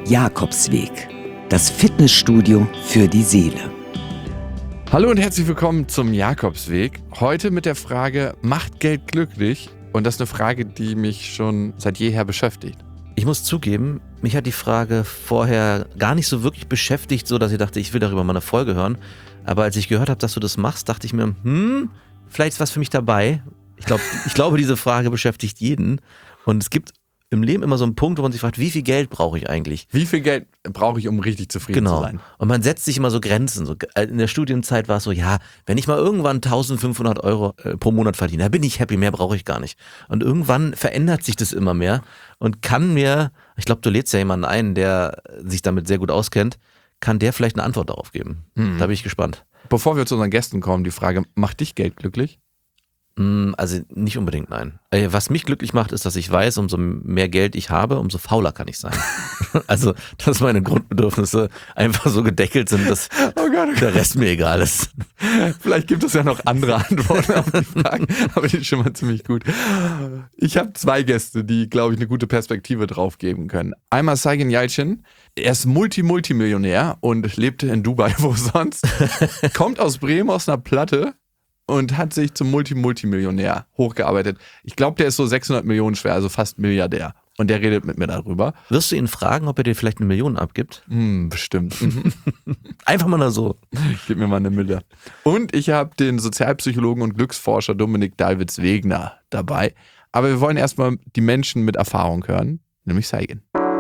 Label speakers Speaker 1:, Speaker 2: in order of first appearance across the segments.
Speaker 1: Jakobsweg, das Fitnessstudio für die Seele.
Speaker 2: Hallo und herzlich willkommen zum Jakobsweg. Heute mit der Frage, macht Geld glücklich? Und das ist eine Frage, die mich schon seit jeher beschäftigt.
Speaker 3: Ich muss zugeben, mich hat die Frage vorher gar nicht so wirklich beschäftigt, so dass ich dachte, ich will darüber mal eine Folge hören. Aber als ich gehört habe, dass du das machst, dachte ich mir, vielleicht ist was für mich dabei. Ich glaube, diese Frage beschäftigt jeden. Und es gibt im Leben immer so einen Punkt, wo man sich fragt, wie viel Geld brauche ich eigentlich?
Speaker 2: Wie viel Geld brauche ich, um richtig zufrieden zu sein?
Speaker 3: Und man setzt sich immer so Grenzen. So, in der Studienzeit war es so, ja, wenn ich mal irgendwann 1.500 Euro pro Monat verdiene, da bin ich happy, mehr brauche ich gar nicht. Und irgendwann verändert sich das immer mehr und kann mir, ich glaube, du lädst ja jemanden ein, der sich damit sehr gut auskennt, kann der vielleicht eine Antwort darauf geben. Da bin ich gespannt.
Speaker 2: Bevor wir zu unseren Gästen kommen, die Frage, macht dich Geld glücklich?
Speaker 3: Also nicht unbedingt, nein. Was mich glücklich macht, ist, dass ich weiß, umso mehr Geld ich habe, umso fauler kann ich sein. Also, dass meine Grundbedürfnisse einfach so gedeckelt sind, dass der Rest mir egal ist.
Speaker 2: Vielleicht gibt es ja noch andere Antworten auf die Fragen, aber die ist schon mal ziemlich gut. Ich habe 2 Gäste, die, glaube ich, eine gute Perspektive drauf geben können. Einmal Saigen Yalcin. Er ist Multimillionär und lebt in Dubai, wo sonst. Kommt aus Bremen, aus einer Platte. Und hat sich zum Multimillionär hochgearbeitet. Ich glaube, der ist so 600 Millionen schwer, also fast Milliardär. Und der redet mit mir darüber.
Speaker 3: Wirst du ihn fragen, ob er dir vielleicht 1 Million abgibt?
Speaker 2: Bestimmt.
Speaker 3: Einfach mal nur so.
Speaker 2: Gib mir mal 1 Mille. Und ich habe den Sozialpsychologen und Glücksforscher Dominik Dahlwitz-Wegner dabei. Aber wir wollen erstmal die Menschen mit Erfahrung hören, nämlich Saigen.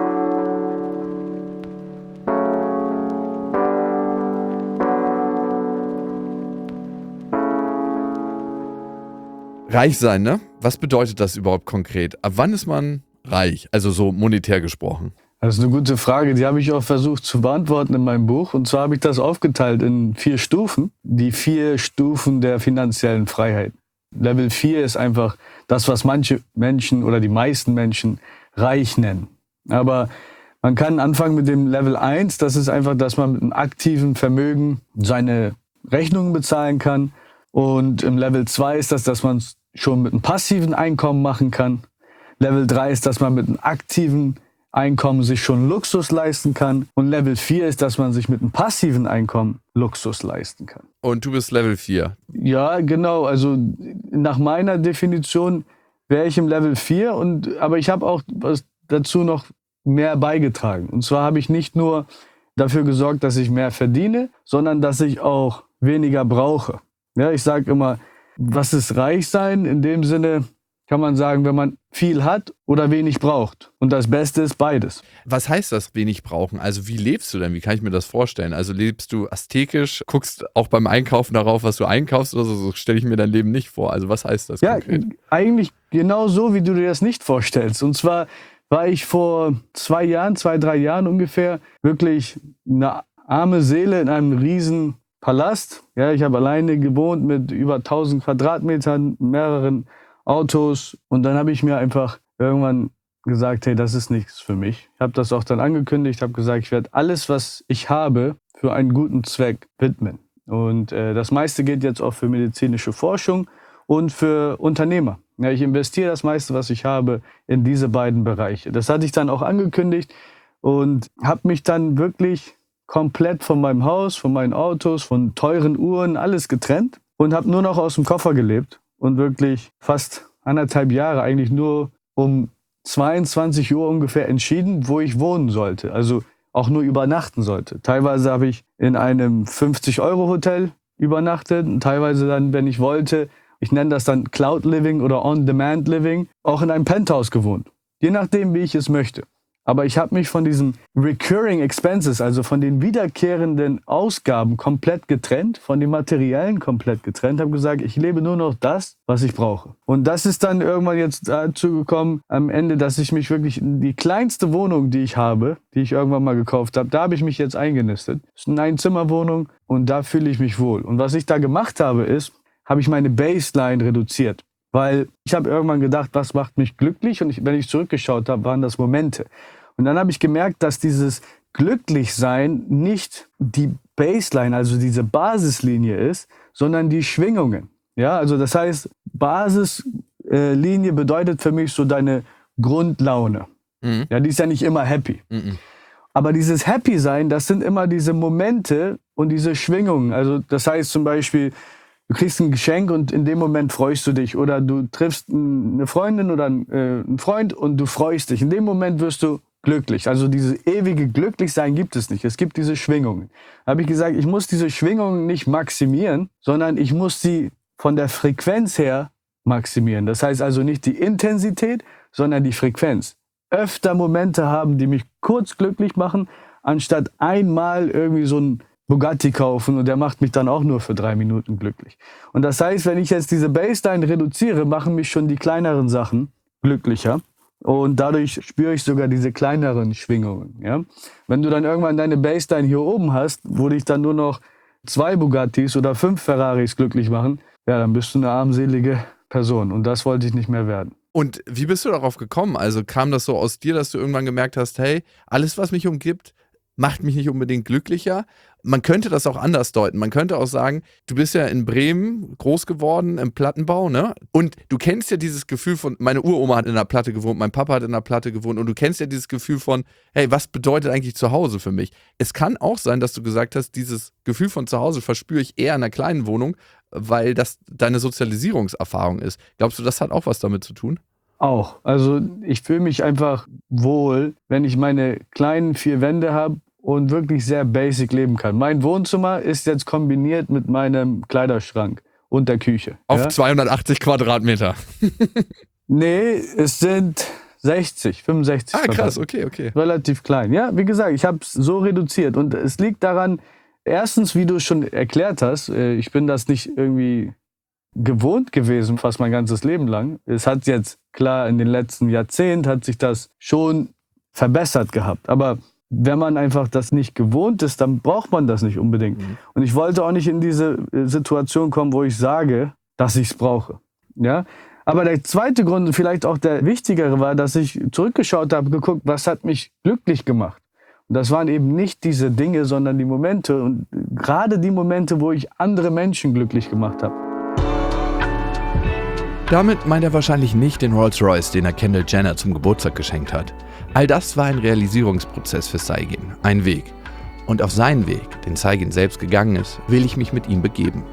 Speaker 2: Reich sein, ne? Was bedeutet das überhaupt konkret? Ab wann ist man reich? Also so monetär gesprochen.
Speaker 4: Das ist eine gute Frage, die habe ich auch versucht zu beantworten in meinem Buch. Und zwar habe ich das aufgeteilt in 4 Stufen. Die 4 Stufen der finanziellen Freiheit. Level 4 ist einfach das, was manche Menschen oder die meisten Menschen reich nennen. Aber man kann anfangen mit dem Level 1. Das ist einfach, dass man mit einem aktiven Vermögen seine Rechnungen bezahlen kann. Und im Level 2 ist das, dass man schon mit einem passiven Einkommen machen kann. Level 3 ist, dass man mit einem aktiven Einkommen sich schon Luxus leisten kann. Und Level 4 ist, dass man sich mit einem passiven Einkommen Luxus leisten kann.
Speaker 2: Und du bist Level 4?
Speaker 4: Ja, genau. Also nach meiner Definition wäre ich im Level 4. Aber ich habe auch was dazu noch mehr beigetragen. Und zwar habe ich nicht nur dafür gesorgt, dass ich mehr verdiene, sondern dass ich auch weniger brauche. Ja, ich sage immer, was ist reich sein? In dem Sinne kann man sagen, wenn man viel hat oder wenig braucht. Und das Beste ist beides.
Speaker 2: Was heißt das, wenig brauchen? Also wie lebst du denn? Wie kann ich mir das vorstellen? Also lebst du asketisch, guckst auch beim Einkaufen darauf, was du einkaufst oder so? So stelle ich mir dein Leben nicht vor. Also was heißt das konkret?
Speaker 4: Ja, eigentlich genau so, wie du dir das nicht vorstellst. Und zwar war ich vor 2, 3 Jahren ungefähr wirklich eine arme Seele in einem riesen Palast. Ja, ich habe alleine gewohnt mit über 1000 Quadratmetern, mehreren Autos. Und dann habe ich mir einfach irgendwann gesagt, hey, das ist nichts für mich. Ich habe das auch dann angekündigt, habe gesagt, ich werde alles, was ich habe, für einen guten Zweck widmen. Und das meiste geht jetzt auch für medizinische Forschung und für Unternehmer. Ja, ich investiere das meiste, was ich habe, in diese beiden Bereiche. Das hatte ich dann auch angekündigt und habe mich dann wirklich komplett von meinem Haus, von meinen Autos, von teuren Uhren, alles getrennt und habe nur noch aus dem Koffer gelebt und wirklich fast 1,5 Jahre eigentlich nur um 22 Uhr ungefähr entschieden, wo ich wohnen sollte, also auch nur übernachten sollte. Teilweise habe ich in einem 50-Euro-Hotel übernachtet und teilweise dann, wenn ich wollte, ich nenne das dann Cloud Living oder On-Demand Living, auch in einem Penthouse gewohnt. Je nachdem, wie ich es möchte. Aber ich habe mich von diesen Recurring Expenses, also von den wiederkehrenden Ausgaben komplett getrennt, von den materiellen komplett getrennt, habe gesagt, ich lebe nur noch das, was ich brauche. Und das ist dann irgendwann jetzt dazu gekommen, am Ende, dass ich mich wirklich in die kleinste Wohnung, die ich habe, die ich irgendwann mal gekauft habe, da habe ich mich jetzt eingenistet. Das ist eine Einzimmerwohnung und da fühle ich mich wohl. Und was ich da gemacht habe, ist, habe ich meine Baseline reduziert. Weil ich habe irgendwann gedacht, was macht mich glücklich? Und wenn ich zurückgeschaut habe, waren das Momente. Und dann habe ich gemerkt, dass dieses Glücklichsein nicht die Baseline, also diese Basislinie ist, sondern die Schwingungen. Ja, also das heißt, Basislinie bedeutet für mich so deine Grundlaune. Mhm. Ja, die ist ja nicht immer happy. Mhm. Aber dieses Happy sein, das sind immer diese Momente und diese Schwingungen. Also das heißt zum Beispiel, du kriegst ein Geschenk und in dem Moment freust du dich. Oder du triffst eine Freundin oder einen Freund und du freust dich. In dem Moment wirst du glücklich. Also dieses ewige Glücklichsein gibt es nicht. Es gibt diese Schwingungen. Da habe ich gesagt, ich muss diese Schwingungen nicht maximieren, sondern ich muss sie von der Frequenz her maximieren. Das heißt also nicht die Intensität, sondern die Frequenz. Öfter Momente haben, die mich kurz glücklich machen, anstatt einmal irgendwie so ein Bugatti kaufen und der macht mich dann auch nur für 3 Minuten glücklich. Und das heißt, wenn ich jetzt diese Baseline reduziere, machen mich schon die kleineren Sachen glücklicher. Und dadurch spüre ich sogar diese kleineren Schwingungen. Ja? Wenn du dann irgendwann deine Baseline hier oben hast, wo dich dann nur noch 2 Bugattis oder 5 Ferraris glücklich machen, ja, dann bist du eine armselige Person. Und das wollte ich nicht mehr werden.
Speaker 2: Und wie bist du darauf gekommen? Also kam das so aus dir, dass du irgendwann gemerkt hast, hey, alles, was mich umgibt, macht mich nicht unbedingt glücklicher? Man könnte das auch anders deuten. Man könnte auch sagen, du bist ja in Bremen groß geworden im Plattenbau, ne? Und du kennst ja dieses Gefühl von, meine Uroma hat in einer Platte gewohnt, mein Papa hat in einer Platte gewohnt und du kennst ja dieses Gefühl von, hey, was bedeutet eigentlich Zuhause für mich? Es kann auch sein, dass du gesagt hast, dieses Gefühl von Zuhause verspüre ich eher in einer kleinen Wohnung, weil das deine Sozialisierungserfahrung ist. Glaubst du, das hat auch was damit zu tun?
Speaker 4: Auch. Also ich fühle mich einfach wohl, wenn ich meine kleinen 4 Wände habe und wirklich sehr basic leben kann. Mein Wohnzimmer ist jetzt kombiniert mit meinem Kleiderschrank und der Küche.
Speaker 2: Auf 280 Quadratmeter.
Speaker 4: Nee, es sind 65
Speaker 2: krass, okay.
Speaker 4: Relativ klein. Ja, wie gesagt, ich habe es so reduziert. Und es liegt daran, erstens, wie du schon erklärt hast, ich bin das nicht irgendwie gewohnt gewesen, fast mein ganzes Leben lang. Es hat jetzt, klar, in den letzten Jahrzehnten hat sich das schon verbessert gehabt. Aber wenn man einfach das nicht gewohnt ist, dann braucht man das nicht unbedingt. Und ich wollte auch nicht in diese Situation kommen, wo ich sage, dass ich es brauche. Ja? Aber der zweite Grund, vielleicht auch der wichtigere, war, dass ich zurückgeschaut habe, geguckt, was hat mich glücklich gemacht. Und das waren eben nicht diese Dinge, sondern die Momente und gerade die Momente, wo ich andere Menschen glücklich gemacht habe.
Speaker 2: Damit meint er wahrscheinlich nicht den Rolls-Royce, den er Kendall Jenner zum Geburtstag geschenkt hat. All das war ein Realisierungsprozess für Saigin, ein Weg. Und auf seinen Weg, den Saigin selbst gegangen ist, will ich mich mit ihm begeben.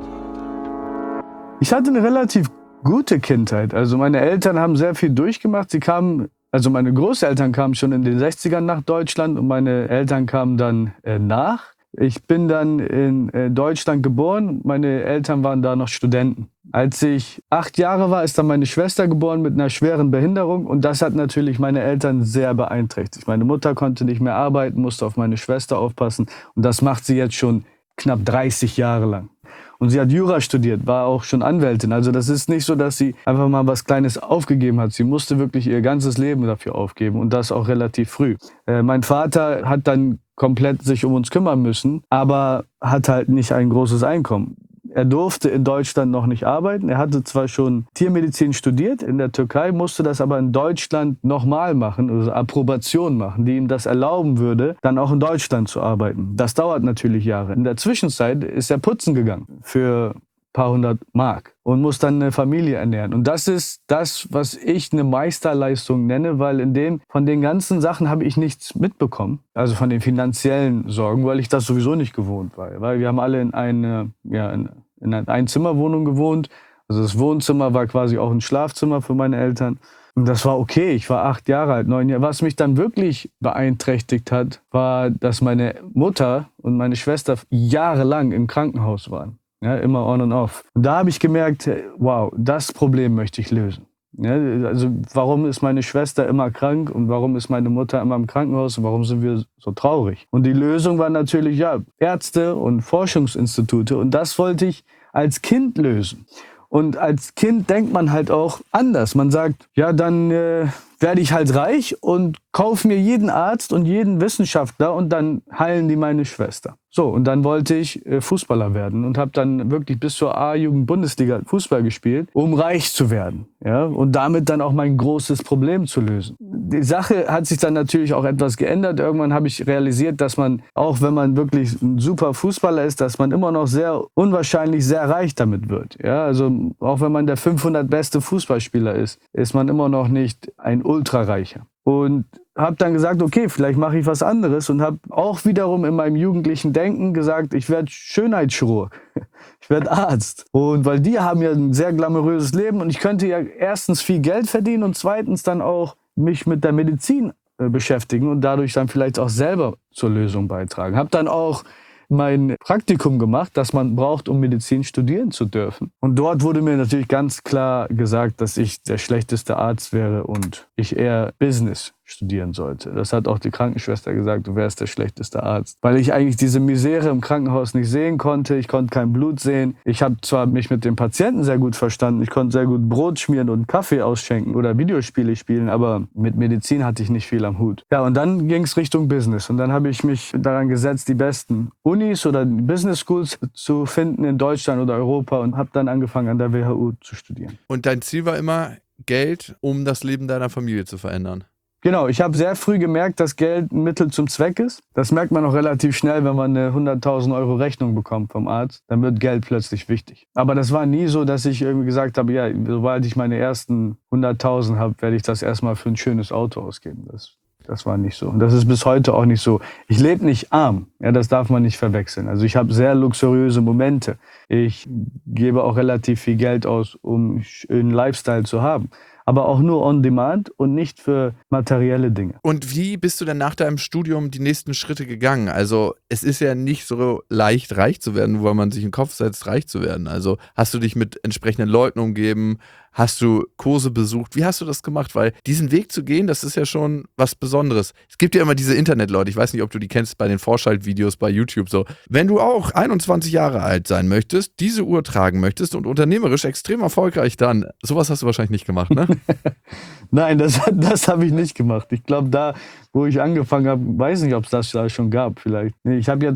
Speaker 4: Ich hatte eine relativ gute Kindheit. Also meine Eltern haben sehr viel durchgemacht. Also meine Großeltern kamen schon in den 60ern nach Deutschland und meine Eltern kamen dann nach. Ich bin dann in Deutschland geboren. Meine Eltern waren da noch Studenten. Als ich 8 Jahre war, ist dann meine Schwester geboren mit einer schweren Behinderung. Und das hat natürlich meine Eltern sehr beeinträchtigt. Meine Mutter konnte nicht mehr arbeiten, musste auf meine Schwester aufpassen. Und das macht sie jetzt schon knapp 30 Jahre lang. Und sie hat Jura studiert, war auch schon Anwältin. Also das ist nicht so, dass sie einfach mal was Kleines aufgegeben hat. Sie musste wirklich ihr ganzes Leben dafür aufgeben und das auch relativ früh. Mein Vater hat dann komplett sich um uns kümmern müssen, aber hat halt nicht ein großes Einkommen. Er durfte in Deutschland noch nicht arbeiten. Er hatte zwar schon Tiermedizin studiert in der Türkei, musste das aber in Deutschland nochmal machen, also Approbation machen, die ihm das erlauben würde, dann auch in Deutschland zu arbeiten. Das dauert natürlich Jahre. In der Zwischenzeit ist er putzen gegangen für ein paar 100 Mark und muss dann eine Familie ernähren. Und das ist das, was ich eine Meisterleistung nenne, weil von den ganzen Sachen habe ich nichts mitbekommen. Also von den finanziellen Sorgen, weil ich das sowieso nicht gewohnt war. Weil wir haben alle in einer Einzimmerwohnung gewohnt. Also das Wohnzimmer war quasi auch ein Schlafzimmer für meine Eltern. Und das war okay. Ich war 8 Jahre alt, 9 Jahre. Was mich dann wirklich beeinträchtigt hat, war, dass meine Mutter und meine Schwester jahrelang im Krankenhaus waren. Ja, immer on and off. Und da habe ich gemerkt, wow, das Problem möchte ich lösen. Ja, also warum ist meine Schwester immer krank und warum ist meine Mutter immer im Krankenhaus und warum sind wir so traurig? Und die Lösung war natürlich, Ärzte und Forschungsinstitute und das wollte ich als Kind lösen. Und als Kind denkt man halt auch anders. Man sagt, ja, dann werde ich halt reich und kaufe mir jeden Arzt und jeden Wissenschaftler und dann heilen die meine Schwester. So, und dann wollte ich Fußballer werden und habe dann wirklich bis zur A-Jugend-Bundesliga Fußball gespielt, um reich zu werden. Ja? Und damit dann auch mein großes Problem zu lösen. Die Sache hat sich dann natürlich auch etwas geändert. Irgendwann habe ich realisiert, dass man, auch wenn man wirklich ein super Fußballer ist, dass man immer noch sehr unwahrscheinlich sehr reich damit wird. Ja? Also auch wenn man der 500 beste Fußballspieler ist, ist man immer noch nicht ein Ultrareicher. Und habe dann gesagt, okay, vielleicht mache ich was anderes und habe auch wiederum in meinem jugendlichen Denken gesagt, ich werde Schönheitschirurg, ich werde Arzt. Und weil die haben ja ein sehr glamouröses Leben und ich könnte ja erstens viel Geld verdienen und zweitens dann auch mich mit der Medizin beschäftigen und dadurch dann vielleicht auch selber zur Lösung beitragen. Habe dann auch mein Praktikum gemacht, das man braucht, um Medizin studieren zu dürfen. Und dort wurde mir natürlich ganz klar gesagt, dass ich der schlechteste Arzt wäre und ich eher Business studieren sollte. Das hat auch die Krankenschwester gesagt, du wärst der schlechteste Arzt. Weil ich eigentlich diese Misere im Krankenhaus nicht sehen konnte. Ich konnte kein Blut sehen. Ich habe zwar mich mit dem Patienten sehr gut verstanden. Ich konnte sehr gut Brot schmieren und Kaffee ausschenken oder Videospiele spielen, aber mit Medizin hatte ich nicht viel am Hut. Ja, und dann ging es Richtung Business. Und dann habe ich mich daran gesetzt, die besten Unis oder Business Schools zu finden in Deutschland oder Europa und habe dann angefangen, an der WHU zu studieren.
Speaker 2: Und dein Ziel war immer Geld, um das Leben deiner Familie zu verändern?
Speaker 4: Genau, ich habe sehr früh gemerkt, dass Geld ein Mittel zum Zweck ist. Das merkt man auch relativ schnell, wenn man eine 100.000 Euro Rechnung bekommt vom Arzt. Dann wird Geld plötzlich wichtig. Aber das war nie so, dass ich irgendwie gesagt habe, ja, sobald ich meine ersten 100.000 habe, werde ich das erstmal für ein schönes Auto ausgeben. Das war nicht so. Und das ist bis heute auch nicht so. Ich lebe nicht arm. Ja, das darf man nicht verwechseln. Also ich habe sehr luxuriöse Momente. Ich gebe auch relativ viel Geld aus, um einen Lifestyle zu haben. Aber auch nur on demand und nicht für materielle Dinge.
Speaker 2: Und wie bist du denn nach deinem Studium die nächsten Schritte gegangen? Also es ist ja nicht so leicht, reich zu werden, nur weil man sich in den Kopf setzt, reich zu werden. Also hast du dich mit entsprechenden Leuten umgeben? Hast du Kurse besucht? Wie hast du das gemacht? Weil diesen Weg zu gehen, das ist ja schon was Besonderes. Es gibt ja immer diese Internetleute, ich weiß nicht, ob du die kennst bei den Vorschaltvideos bei YouTube so. Wenn du auch 21 Jahre alt sein möchtest, diese Uhr tragen möchtest und unternehmerisch extrem erfolgreich dann, sowas hast du wahrscheinlich nicht gemacht, ne?
Speaker 4: Nein, das habe ich nicht gemacht. Ich glaube, da, wo ich angefangen habe, weiß nicht, ob es das da schon gab vielleicht. Ich habe ja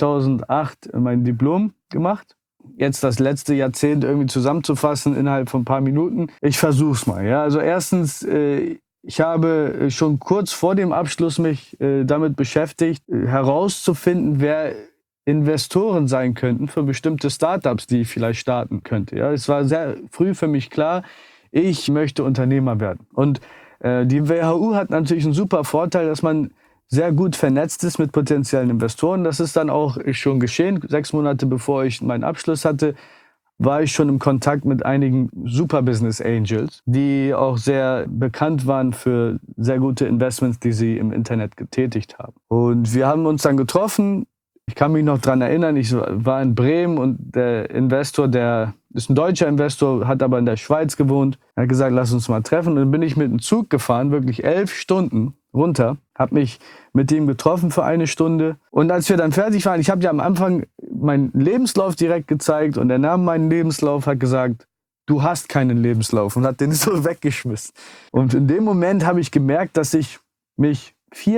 Speaker 4: 2008 mein Diplom gemacht. Jetzt das letzte Jahrzehnt irgendwie zusammenzufassen innerhalb von ein paar Minuten. Ich versuch's mal. Ja? Also erstens, ich habe schon kurz vor dem Abschluss mich damit beschäftigt, herauszufinden, wer Investoren sein könnten für bestimmte Startups, die ich vielleicht starten könnte. Ja? Es war sehr früh für mich klar, ich möchte Unternehmer werden. Und die WHU hat natürlich einen super Vorteil, dass man sehr gut vernetzt ist mit potenziellen Investoren. Das ist dann auch schon geschehen. 6 Monate bevor ich meinen Abschluss hatte, war ich schon im Kontakt mit einigen Super Business Angels, die auch sehr bekannt waren für sehr gute Investments, die sie im Internet getätigt haben. Und wir haben uns dann getroffen. Ich kann mich noch dran erinnern, ich war in Bremen und der Investor, der ist ein deutscher Investor, hat aber in der Schweiz gewohnt. Er hat gesagt, lass uns mal treffen. Und dann bin ich mit dem Zug gefahren, wirklich 11 Stunden runter, habe mich mit ihm getroffen für 1 Stunde. Und als wir dann fertig waren, ich habe ja am Anfang meinen Lebenslauf direkt gezeigt und er nahm meinen Lebenslauf, hat gesagt, du hast keinen Lebenslauf und hat den so weggeschmissen. Und in dem Moment habe ich gemerkt, dass ich mich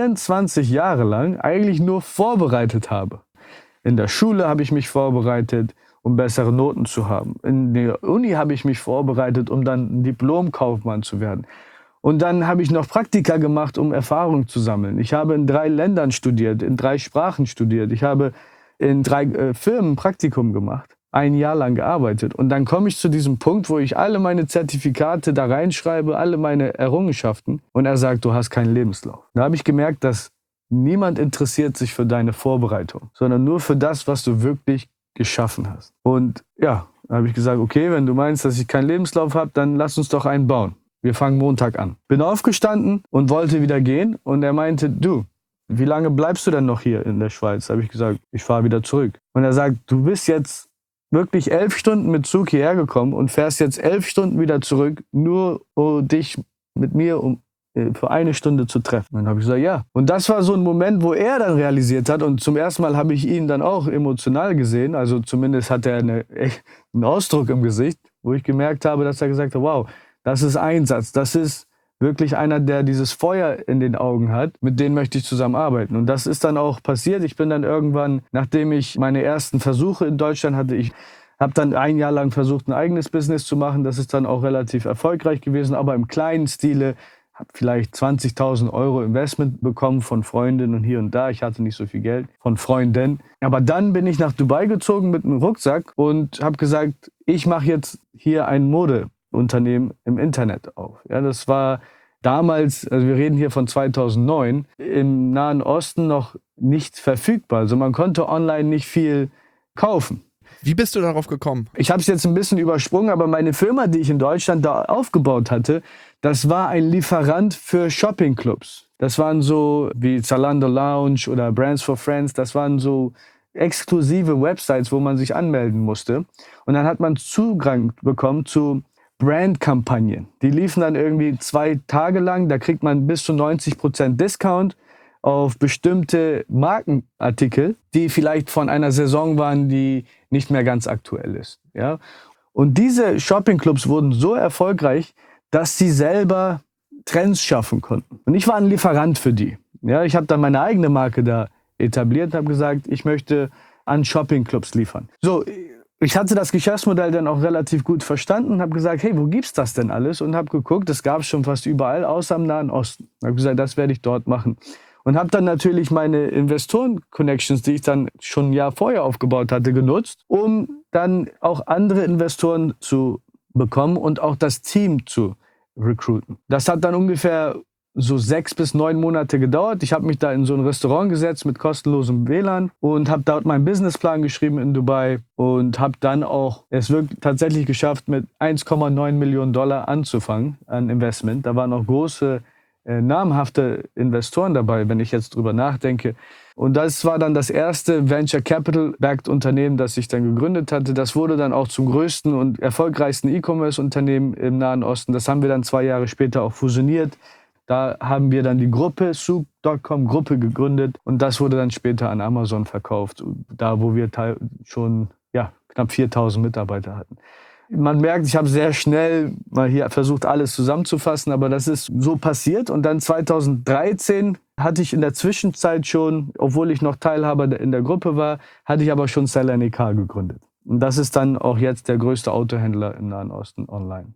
Speaker 4: 24 Jahre lang eigentlich nur vorbereitet habe. In der Schule habe ich mich vorbereitet, um bessere Noten zu haben. In der Uni habe ich mich vorbereitet, um dann ein Diplomkaufmann zu werden. Und dann habe ich noch Praktika gemacht, um Erfahrung zu sammeln. Ich habe in 3 Ländern studiert, in 3 Sprachen studiert. Ich habe in 3 Firmen Praktikum gemacht, 1 Jahr lang gearbeitet. Und dann komme ich zu diesem Punkt, wo ich alle meine Zertifikate da reinschreibe, alle meine Errungenschaften. Und er sagt, du hast keinen Lebenslauf. Da habe ich gemerkt, dass niemand interessiert sich für deine Vorbereitung, sondern nur für das, was du wirklich geschaffen hast. Und ja, da habe ich gesagt, okay, wenn du meinst, dass ich keinen Lebenslauf habe, dann lass uns doch einen bauen. Wir fangen Montag an. Bin aufgestanden und wollte wieder gehen. Und er meinte, du, wie lange bleibst du denn noch hier in der Schweiz? Da habe ich gesagt, ich fahre wieder zurück. Und er sagt, du bist jetzt wirklich 11 Stunden mit Zug hierher gekommen und fährst jetzt 11 Stunden wieder zurück, nur um dich mit mir für 1 Stunde zu treffen. Und dann habe ich gesagt, ja. Und das war so ein Moment, wo er dann realisiert hat. Und zum ersten Mal habe ich ihn dann auch emotional gesehen. Also zumindest hat er einen Ausdruck im Gesicht, wo ich gemerkt habe, dass er gesagt hat, wow, das ist Einsatz. Das ist wirklich einer, der dieses Feuer in den Augen hat. Mit denen möchte ich zusammenarbeiten. Und das ist dann auch passiert. Ich bin dann irgendwann, nachdem ich meine ersten Versuche in Deutschland hatte, ich habe dann 1 Jahr lang versucht, ein eigenes Business zu machen. Das ist dann auch relativ erfolgreich gewesen, aber im kleinen Stile. Habe vielleicht 20.000 Euro Investment bekommen von Freundinnen und hier und da. Ich hatte nicht so viel Geld von Freunden. Aber dann bin ich nach Dubai gezogen mit einem Rucksack und habe gesagt, ich mache jetzt hier ein Modeunternehmen im Internet auf. Ja, das war damals, also wir reden hier von 2009, im Nahen Osten noch nicht verfügbar. Also man konnte online nicht viel kaufen.
Speaker 2: Wie bist du darauf gekommen?
Speaker 4: Ich habe es jetzt ein bisschen übersprungen, aber meine Firma, die ich in Deutschland da aufgebaut hatte, das war ein Lieferant für Shoppingclubs. Das waren so wie Zalando Lounge oder Brands for Friends. Das waren so exklusive Websites, wo man sich anmelden musste. Und dann hat man Zugang bekommen zu Brandkampagnen. Die liefen dann irgendwie 2 Tage lang. Da kriegt man bis zu 90% Discount auf bestimmte Markenartikel, die vielleicht von einer Saison waren, die nicht mehr ganz aktuell ist. Ja? Und diese Shoppingclubs wurden so erfolgreich, dass sie selber Trends schaffen konnten. Und ich war ein Lieferant für die. Ja, ich habe dann meine eigene Marke da etabliert und habe gesagt, ich möchte an Shoppingclubs liefern. So, ich hatte das Geschäftsmodell dann auch relativ gut verstanden und habe gesagt, hey, wo gibt's das denn alles? Und habe geguckt, das gab es schon fast überall, außer im Nahen Osten. Ich habe gesagt, das werde ich dort machen. Und habe dann natürlich meine Investoren-Connections, die ich dann schon ein Jahr vorher aufgebaut hatte, genutzt, um dann auch andere Investoren zu bekommen und auch das Team zu recruiten. Das hat dann ungefähr so 6 bis 9 Monate gedauert. Ich habe mich da in so ein Restaurant gesetzt mit kostenlosem WLAN und habe dort meinen Businessplan geschrieben in Dubai und habe dann auch es wirklich tatsächlich geschafft, mit 1,9 Millionen Dollar anzufangen an Investment. Da waren auch große namhafte Investoren dabei, wenn ich jetzt drüber nachdenke. Und das war dann das erste Venture Capital-backed Unternehmen, das ich dann gegründet hatte. Das wurde dann auch zum größten und erfolgreichsten E-Commerce-Unternehmen im Nahen Osten. Das haben wir dann 2 Jahre später auch fusioniert. Da haben wir dann die Gruppe, Souq.com-Gruppe gegründet und das wurde dann später an Amazon verkauft, da wo wir schon knapp 4.000 Mitarbeiter hatten. Man merkt, ich habe sehr schnell mal hier versucht, alles zusammenzufassen, aber das ist so passiert. Und dann 2013 hatte ich in der Zwischenzeit schon, obwohl ich noch Teilhaber in der Gruppe war, hatte ich aber schon Seller NK gegründet. Und das ist dann auch jetzt der größte Autohändler im Nahen Osten online.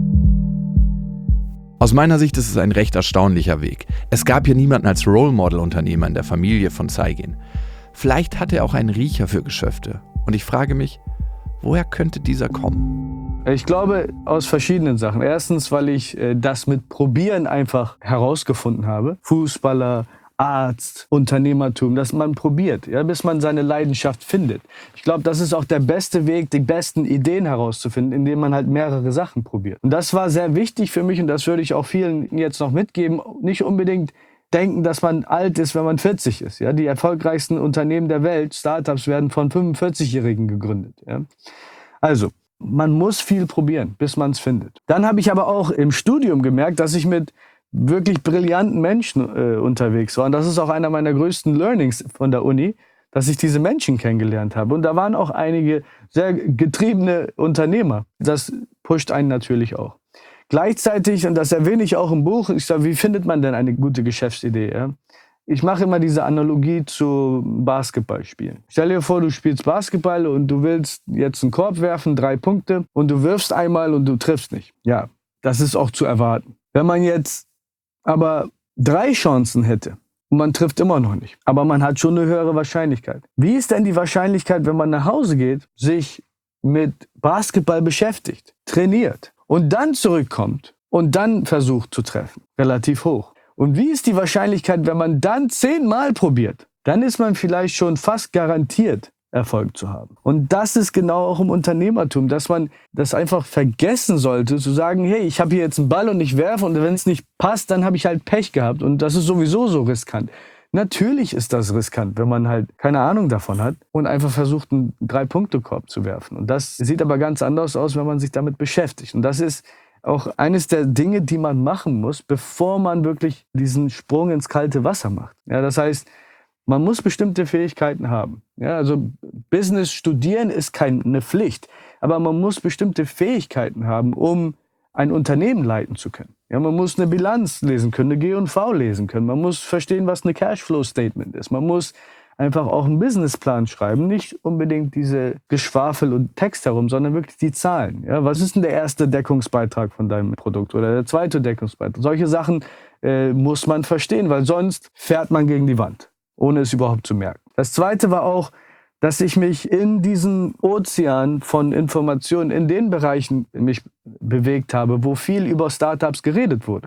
Speaker 2: Aus meiner Sicht ist es ein recht erstaunlicher Weg. Es gab hier niemanden als Role-Model-Unternehmer in der Familie von Saigin. Vielleicht hat er auch einen Riecher für Geschäfte. Und ich frage mich, woher könnte dieser kommen?
Speaker 4: Ich glaube, aus verschiedenen Sachen. Erstens, weil ich das mit Probieren einfach herausgefunden habe. Fußballer, Arzt, Unternehmertum, dass man probiert, ja, bis man seine Leidenschaft findet. Ich glaube, das ist auch der beste Weg, die besten Ideen herauszufinden, indem man halt mehrere Sachen probiert. Und das war sehr wichtig für mich und das würde ich auch vielen jetzt noch mitgeben. Nicht unbedingt denken, dass man alt ist, wenn man 40 ist. Ja? Die erfolgreichsten Unternehmen der Welt, Startups, werden von 45-Jährigen gegründet. Ja? Also, man muss viel probieren, bis man es findet. Dann habe ich aber auch im Studium gemerkt, dass ich mit wirklich brillanten Menschen unterwegs war. Und das ist auch einer meiner größten Learnings von der Uni, dass ich diese Menschen kennengelernt habe. Und da waren auch einige sehr getriebene Unternehmer. Das pusht einen natürlich auch. Gleichzeitig, und das erwähne ich auch im Buch, ich sage, wie findet man denn eine gute Geschäftsidee? Ja? Ich mache immer diese Analogie zu Basketballspielen. Stell dir vor, du spielst Basketball und du willst jetzt einen Korb werfen, 3 Punkte, und du wirfst einmal und du triffst nicht. Ja, das ist auch zu erwarten. Wenn man jetzt aber 3 Chancen hätte und man trifft immer noch nicht, aber man hat schon eine höhere Wahrscheinlichkeit. Wie ist denn die Wahrscheinlichkeit, wenn man nach Hause geht, sich mit Basketball beschäftigt, trainiert und dann zurückkommt und dann versucht zu treffen? Relativ hoch. Und wie ist die Wahrscheinlichkeit, wenn man dann 10-mal probiert? Dann ist man vielleicht schon fast garantiert, Erfolg zu haben. Und das ist genau auch im Unternehmertum, dass man das einfach vergessen sollte, zu sagen, hey, ich habe hier jetzt einen Ball und ich werfe und wenn es nicht passt, dann habe ich halt Pech gehabt und das ist sowieso so riskant. Natürlich ist das riskant, wenn man halt keine Ahnung davon hat und einfach versucht, einen 3-Punkte-Korb zu werfen. Und das sieht aber ganz anders aus, wenn man sich damit beschäftigt. Und das ist auch eines der Dinge, die man machen muss, bevor man wirklich diesen Sprung ins kalte Wasser macht. Ja, das heißt, man muss bestimmte Fähigkeiten haben. Ja, also Business studieren ist keine Pflicht, aber man muss bestimmte Fähigkeiten haben, um ein Unternehmen leiten zu können. Ja, man muss eine Bilanz lesen können, eine G&V lesen können. Man muss verstehen, was eine Cashflow-Statement ist. Man muss einfach auch einen Businessplan schreiben, nicht unbedingt diese Geschwafel und Text herum, sondern wirklich die Zahlen. Ja, was ist denn der erste Deckungsbeitrag von deinem Produkt oder der zweite Deckungsbeitrag? Solche Sachen muss man verstehen, weil sonst fährt man gegen die Wand, ohne es überhaupt zu merken. Das Zweite war auch, dass ich mich in diesen Ozean von Informationen in den Bereichen mich bewegt habe, wo viel über Startups geredet wurde.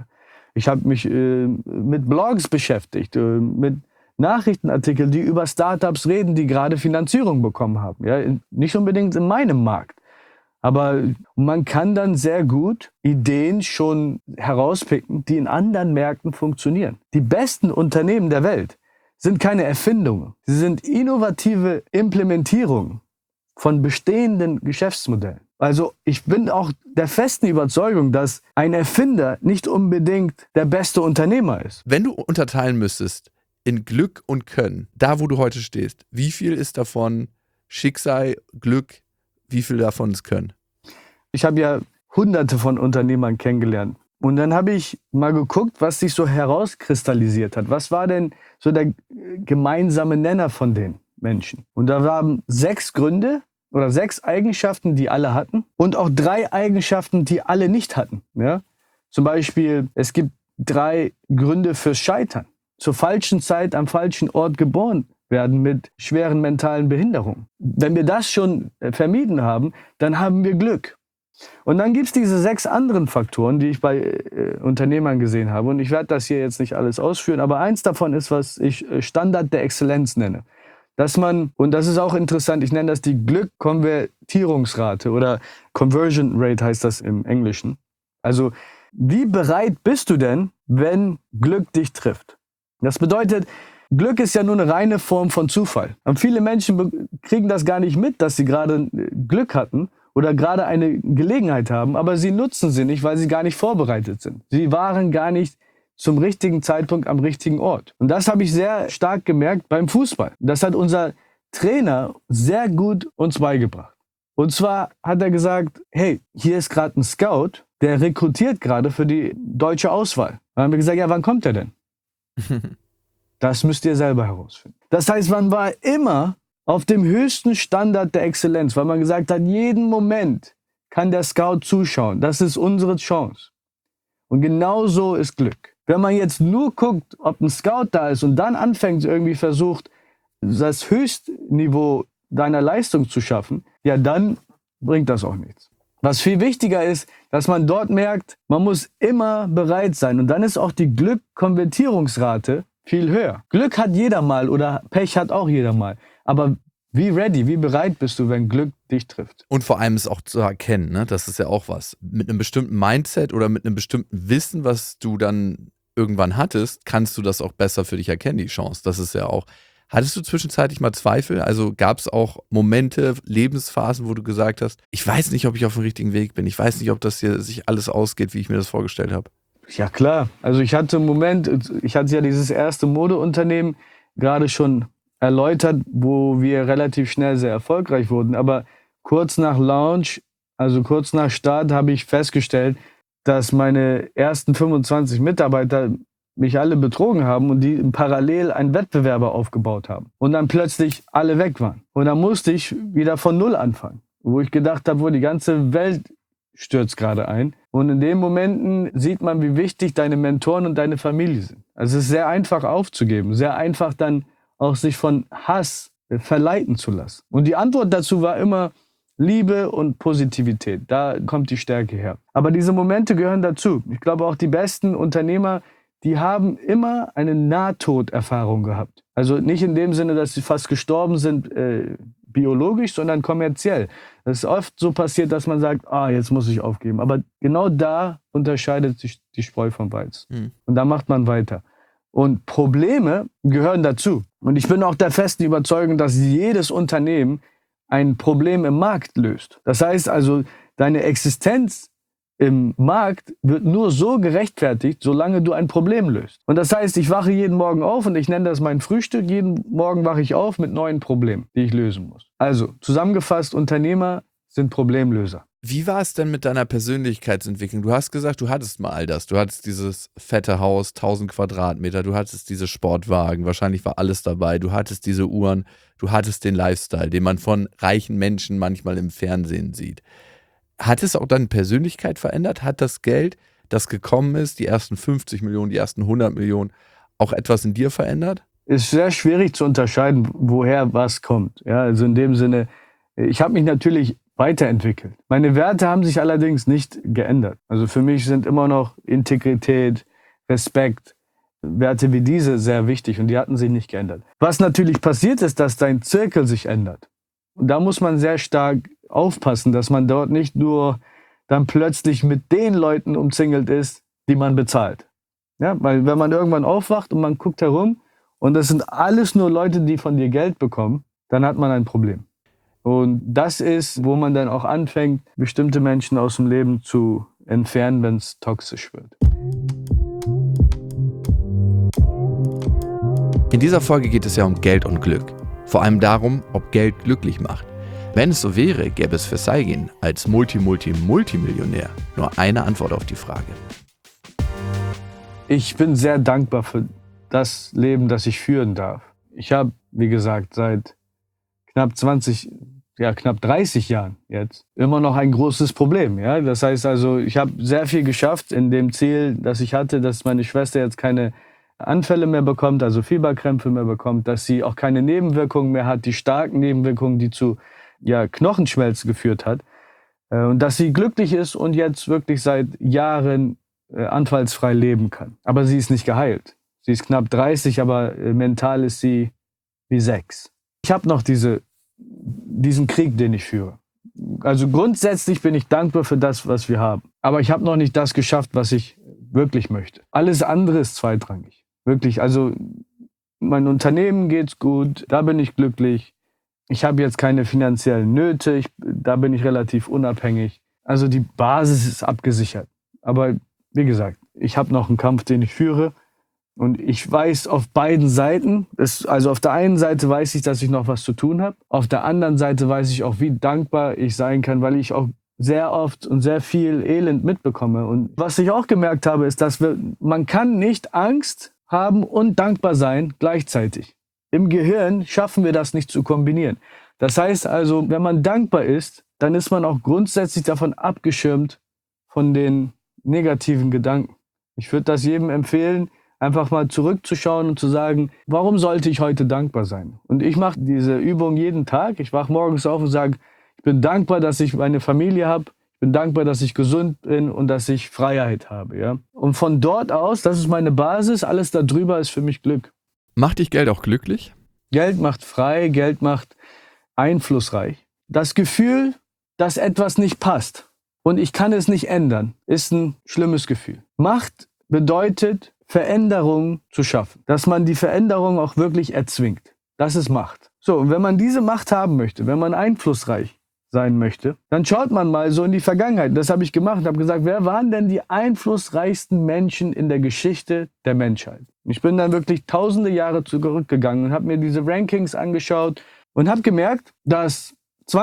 Speaker 4: Ich habe mich mit Blogs beschäftigt, mit Nachrichtenartikeln, die über Startups reden, die gerade Finanzierung bekommen haben. Ja? Nicht unbedingt in meinem Markt. Aber man kann dann sehr gut Ideen schon herauspicken, die in anderen Märkten funktionieren. Die besten Unternehmen der Welt sind keine Erfindungen. Sie sind innovative Implementierungen von bestehenden Geschäftsmodellen. Also ich bin auch der festen Überzeugung, dass ein Erfinder nicht unbedingt der beste Unternehmer ist.
Speaker 2: Wenn du unterteilen müsstest in Glück und Können, da wo du heute stehst, wie viel ist davon Schicksal, Glück, wie viel davon ist Können?
Speaker 4: Ich habe ja hunderte von Unternehmern kennengelernt. Und dann habe ich mal geguckt, was sich so herauskristallisiert hat. Was war denn so der gemeinsame Nenner von den Menschen? Und da waren 6 Gründe oder 6 Eigenschaften, die alle hatten. Und auch 3 Eigenschaften, die alle nicht hatten. Ja? Zum Beispiel, es gibt 3 Gründe fürs Scheitern. Zur falschen Zeit am falschen Ort geboren werden mit schweren mentalen Behinderungen. Wenn wir das schon vermieden haben, dann haben wir Glück. Und dann gibt es diese 6 anderen Faktoren, die ich bei Unternehmern gesehen habe. Und ich werde das hier jetzt nicht alles ausführen, aber eins davon ist, was ich Standard der Exzellenz nenne. Dass man, und das ist auch interessant, ich nenne das die Glück-Konvertierungsrate oder Conversion Rate heißt das im Englischen. Also wie bereit bist du denn, wenn Glück dich trifft? Das bedeutet, Glück ist ja nur eine reine Form von Zufall. Und viele Menschen kriegen das gar nicht mit, dass sie gerade Glück hatten oder gerade eine Gelegenheit haben, aber sie nutzen sie nicht, weil sie gar nicht vorbereitet sind. Sie waren gar nicht zum richtigen Zeitpunkt am richtigen Ort. Und das habe ich sehr stark gemerkt beim Fußball. Das hat unser Trainer sehr gut uns beigebracht. Und zwar hat er gesagt, hey, hier ist gerade ein Scout, der rekrutiert gerade für die deutsche Auswahl. Dann haben wir gesagt, ja, wann kommt er denn? Das müsst ihr selber herausfinden. Das heißt, man war immer auf dem höchsten Standard der Exzellenz, weil man gesagt hat, jeden Moment kann der Scout zuschauen. Das ist unsere Chance. Und genau so ist Glück. Wenn man jetzt nur guckt, ob ein Scout da ist und dann anfängt, irgendwie versucht, das Höchstniveau deiner Leistung zu schaffen, ja, dann bringt das auch nichts. Was viel wichtiger ist, dass man dort merkt, man muss immer bereit sein. Und dann ist auch die Glück-Konvertierungsrate viel höher. Glück hat jeder mal oder Pech hat auch jeder mal. Aber wie bereit bist du, wenn Glück dich trifft?
Speaker 2: Und vor allem ist auch zu erkennen, ne? Das ist ja auch was. Mit einem bestimmten Mindset oder mit einem bestimmten Wissen, was du dann irgendwann hattest, kannst du das auch besser für dich erkennen, die Chance. Das ist ja auch. Hattest du zwischenzeitlich mal Zweifel? Also gab es auch Momente, Lebensphasen, wo du gesagt hast, ich weiß nicht, ob ich auf dem richtigen Weg bin. Ich weiß nicht, ob das hier sich alles ausgeht, wie ich mir das vorgestellt habe.
Speaker 4: Ja klar. Also ich hatte einen Moment, ich hatte ja dieses erste Modeunternehmen gerade schon erläutert, wo wir relativ schnell sehr erfolgreich wurden. Aber kurz nach Launch, also kurz nach Start, habe ich festgestellt, dass meine ersten 25 Mitarbeiter mich alle betrogen haben und die parallel einen Wettbewerber aufgebaut haben. Und dann plötzlich alle weg waren. Und dann musste ich wieder von Null anfangen. Wo ich gedacht habe, die ganze Welt stürzt gerade ein. Und in den Momenten sieht man, wie wichtig deine Mentoren und deine Familie sind. Also es ist sehr einfach aufzugeben, sehr einfach dann auch sich von Hass verleiten zu lassen. Und die Antwort dazu war immer Liebe und Positivität. Da kommt die Stärke her. Aber diese Momente gehören dazu. Ich glaube, auch die besten Unternehmer, die haben immer eine Nahtoderfahrung gehabt. Also nicht in dem Sinne, dass sie fast gestorben sind, biologisch, sondern kommerziell. Es ist oft so passiert, dass man sagt, jetzt muss ich aufgeben. Aber genau da unterscheidet sich die Spreu vom Weizen. Und da macht man weiter. Und Probleme gehören dazu. Und ich bin auch der festen Überzeugung, dass jedes Unternehmen ein Problem im Markt löst. Das heißt also, deine Existenz im Markt wird nur so gerechtfertigt, solange du ein Problem löst. Und das heißt, ich wache jeden Morgen auf und ich nenne das mein Frühstück. Jeden Morgen wache ich auf mit neuen Problemen, die ich lösen muss. Also, zusammengefasst, Unternehmer sind Problemlöser.
Speaker 2: Wie war es denn mit deiner Persönlichkeitsentwicklung? Du hast gesagt, du hattest mal all das. Du hattest dieses fette Haus, 1000 Quadratmeter, du hattest diese Sportwagen, wahrscheinlich war alles dabei. Du hattest diese Uhren, du hattest den Lifestyle, den man von reichen Menschen manchmal im Fernsehen sieht. Hat es auch deine Persönlichkeit verändert? Hat das Geld, das gekommen ist, die ersten 50 Millionen, die ersten 100 Millionen, auch etwas in dir verändert?
Speaker 4: Ist sehr schwierig zu unterscheiden, woher was kommt. Ja, also in dem Sinne, ich habe mich natürlich weiterentwickelt. Meine Werte haben sich allerdings nicht geändert. Also für mich sind immer noch Integrität, Respekt, Werte wie diese sehr wichtig und die hatten sich nicht geändert. Was natürlich passiert ist, dass dein Zirkel sich ändert. Und da muss man sehr stark aufpassen, dass man dort nicht nur dann plötzlich mit den Leuten umzingelt ist, die man bezahlt. Ja, weil wenn man irgendwann aufwacht und man guckt herum und das sind alles nur Leute, die von dir Geld bekommen, dann hat man ein Problem. Und das ist, wo man dann auch anfängt, bestimmte Menschen aus dem Leben zu entfernen, wenn es toxisch wird.
Speaker 2: In dieser Folge geht es ja um Geld und Glück. Vor allem darum, ob Geld glücklich macht. Wenn es so wäre, gäbe es für Saigin als Multimillionär nur eine Antwort auf die Frage.
Speaker 4: Ich bin sehr dankbar für das Leben, das ich führen darf. Ich habe, wie gesagt, seit knapp 30 Jahren jetzt immer noch ein großes Problem. Ja? Das heißt also, ich habe sehr viel geschafft in dem Ziel, das ich hatte, dass meine Schwester jetzt keine Anfälle mehr bekommt, also Fieberkrämpfe mehr bekommt, dass sie auch keine Nebenwirkungen mehr hat, die starken Nebenwirkungen, die zu Knochenschmelzen geführt hat. Und dass sie glücklich ist und jetzt wirklich seit Jahren anfallsfrei leben kann. Aber sie ist nicht geheilt. Sie ist knapp 30, aber mental ist sie wie 6. Ich habe noch diesen Krieg, den ich führe. Also grundsätzlich bin ich dankbar für das, was wir haben. Aber ich habe noch nicht das geschafft, was ich wirklich möchte. Alles andere ist zweitrangig. Wirklich, also mein Unternehmen geht's gut, da bin ich glücklich. Ich habe jetzt keine finanziellen Nöte, da bin ich relativ unabhängig. Also die Basis ist abgesichert. Aber wie gesagt, ich habe noch einen Kampf, den ich führe. Und ich weiß auf beiden Seiten, also auf der einen Seite weiß ich, dass ich noch was zu tun habe. Auf der anderen Seite weiß ich auch, wie dankbar ich sein kann, weil ich auch sehr oft und sehr viel Elend mitbekomme. Und was ich auch gemerkt habe, ist, dass man kann nicht Angst haben und dankbar sein gleichzeitig. Im Gehirn schaffen wir das nicht zu kombinieren. Das heißt also, wenn man dankbar ist, dann ist man auch grundsätzlich davon abgeschirmt von den negativen Gedanken. Ich würde das jedem empfehlen, einfach mal zurückzuschauen und zu sagen, warum sollte ich heute dankbar sein? Und ich mache diese Übung jeden Tag. Ich wache morgens auf und sage, ich bin dankbar, dass ich meine Familie habe. Ich bin dankbar, dass ich gesund bin und dass ich Freiheit habe. Ja? Und von dort aus, das ist meine Basis, alles darüber ist für mich Glück.
Speaker 2: Macht dich Geld auch glücklich?
Speaker 4: Geld macht frei, Geld macht einflussreich. Das Gefühl, dass etwas nicht passt und ich kann es nicht ändern, ist ein schlimmes Gefühl. Macht bedeutet, Veränderung zu schaffen. Dass man die Veränderung auch wirklich erzwingt. Das ist Macht. So, und wenn man diese Macht haben möchte, wenn man einflussreich sein möchte, dann schaut man mal so in die Vergangenheit. Das habe ich gemacht und habe gesagt, wer waren denn die einflussreichsten Menschen in der Geschichte der Menschheit? Ich bin dann wirklich tausende Jahre zurückgegangen und habe mir diese Rankings angeschaut und habe gemerkt, dass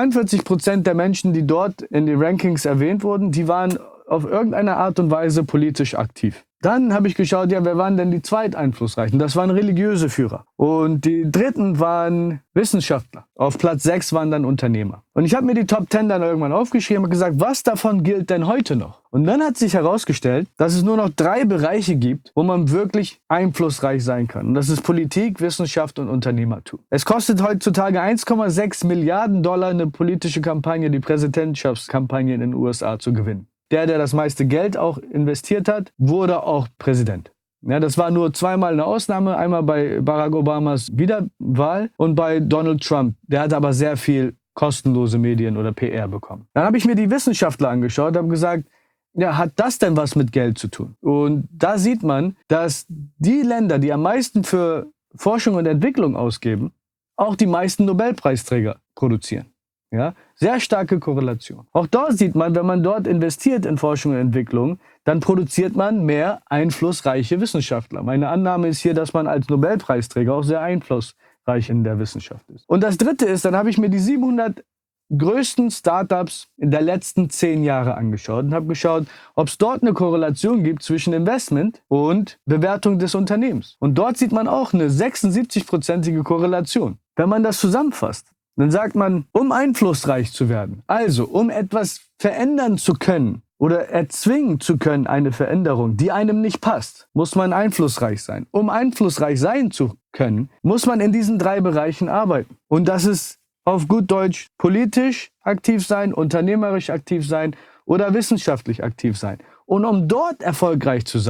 Speaker 4: 42% der Menschen, die dort in den Rankings erwähnt wurden, die waren auf irgendeine Art und Weise politisch aktiv. Dann habe ich geschaut, wer waren denn die zweiteinflussreichen? Das waren religiöse Führer. Und die dritten waren Wissenschaftler. Auf Platz 6 waren dann Unternehmer. Und ich habe mir die Top 10 dann irgendwann aufgeschrieben und gesagt, was davon gilt denn heute noch? Und dann hat sich herausgestellt, dass es nur noch 3 Bereiche gibt, wo man wirklich einflussreich sein kann. Und das ist Politik, Wissenschaft und Unternehmertum. Es kostet heutzutage 1,6 Milliarden Dollar eine politische Kampagne, die Präsidentschaftskampagne in den USA zu gewinnen. Der das meiste Geld auch investiert hat, wurde auch Präsident. Ja, das war nur zweimal eine Ausnahme. Einmal bei Barack Obamas Wiederwahl und bei Donald Trump. Der hat aber sehr viel kostenlose Medien oder PR bekommen. Dann habe ich mir die Wissenschaftler angeschaut und habe gesagt, hat das denn was mit Geld zu tun? Und da sieht man, dass die Länder, die am meisten für Forschung und Entwicklung ausgeben, auch die meisten Nobelpreisträger produzieren. Ja, sehr starke Korrelation. Auch dort sieht man, wenn man dort investiert in Forschung und Entwicklung, dann produziert man mehr einflussreiche Wissenschaftler. Meine Annahme ist hier, dass man als Nobelpreisträger auch sehr einflussreich in der Wissenschaft ist. Und das Dritte ist, dann habe ich mir die 700 größten Startups in der letzten 10 Jahre angeschaut und habe geschaut, ob es dort eine Korrelation gibt zwischen Investment und Bewertung des Unternehmens. Und dort sieht man auch eine 76-prozentige Korrelation. Wenn man das zusammenfasst, dann sagt man, um einflussreich zu werden, also um etwas verändern zu können oder erzwingen zu können, eine Veränderung, die einem nicht passt, muss man einflussreich sein. Um einflussreich sein zu können, muss man in diesen 3 Bereichen arbeiten. Und das ist auf gut Deutsch politisch aktiv sein, unternehmerisch aktiv sein oder wissenschaftlich aktiv sein. Und um dort erfolgreich zu sein,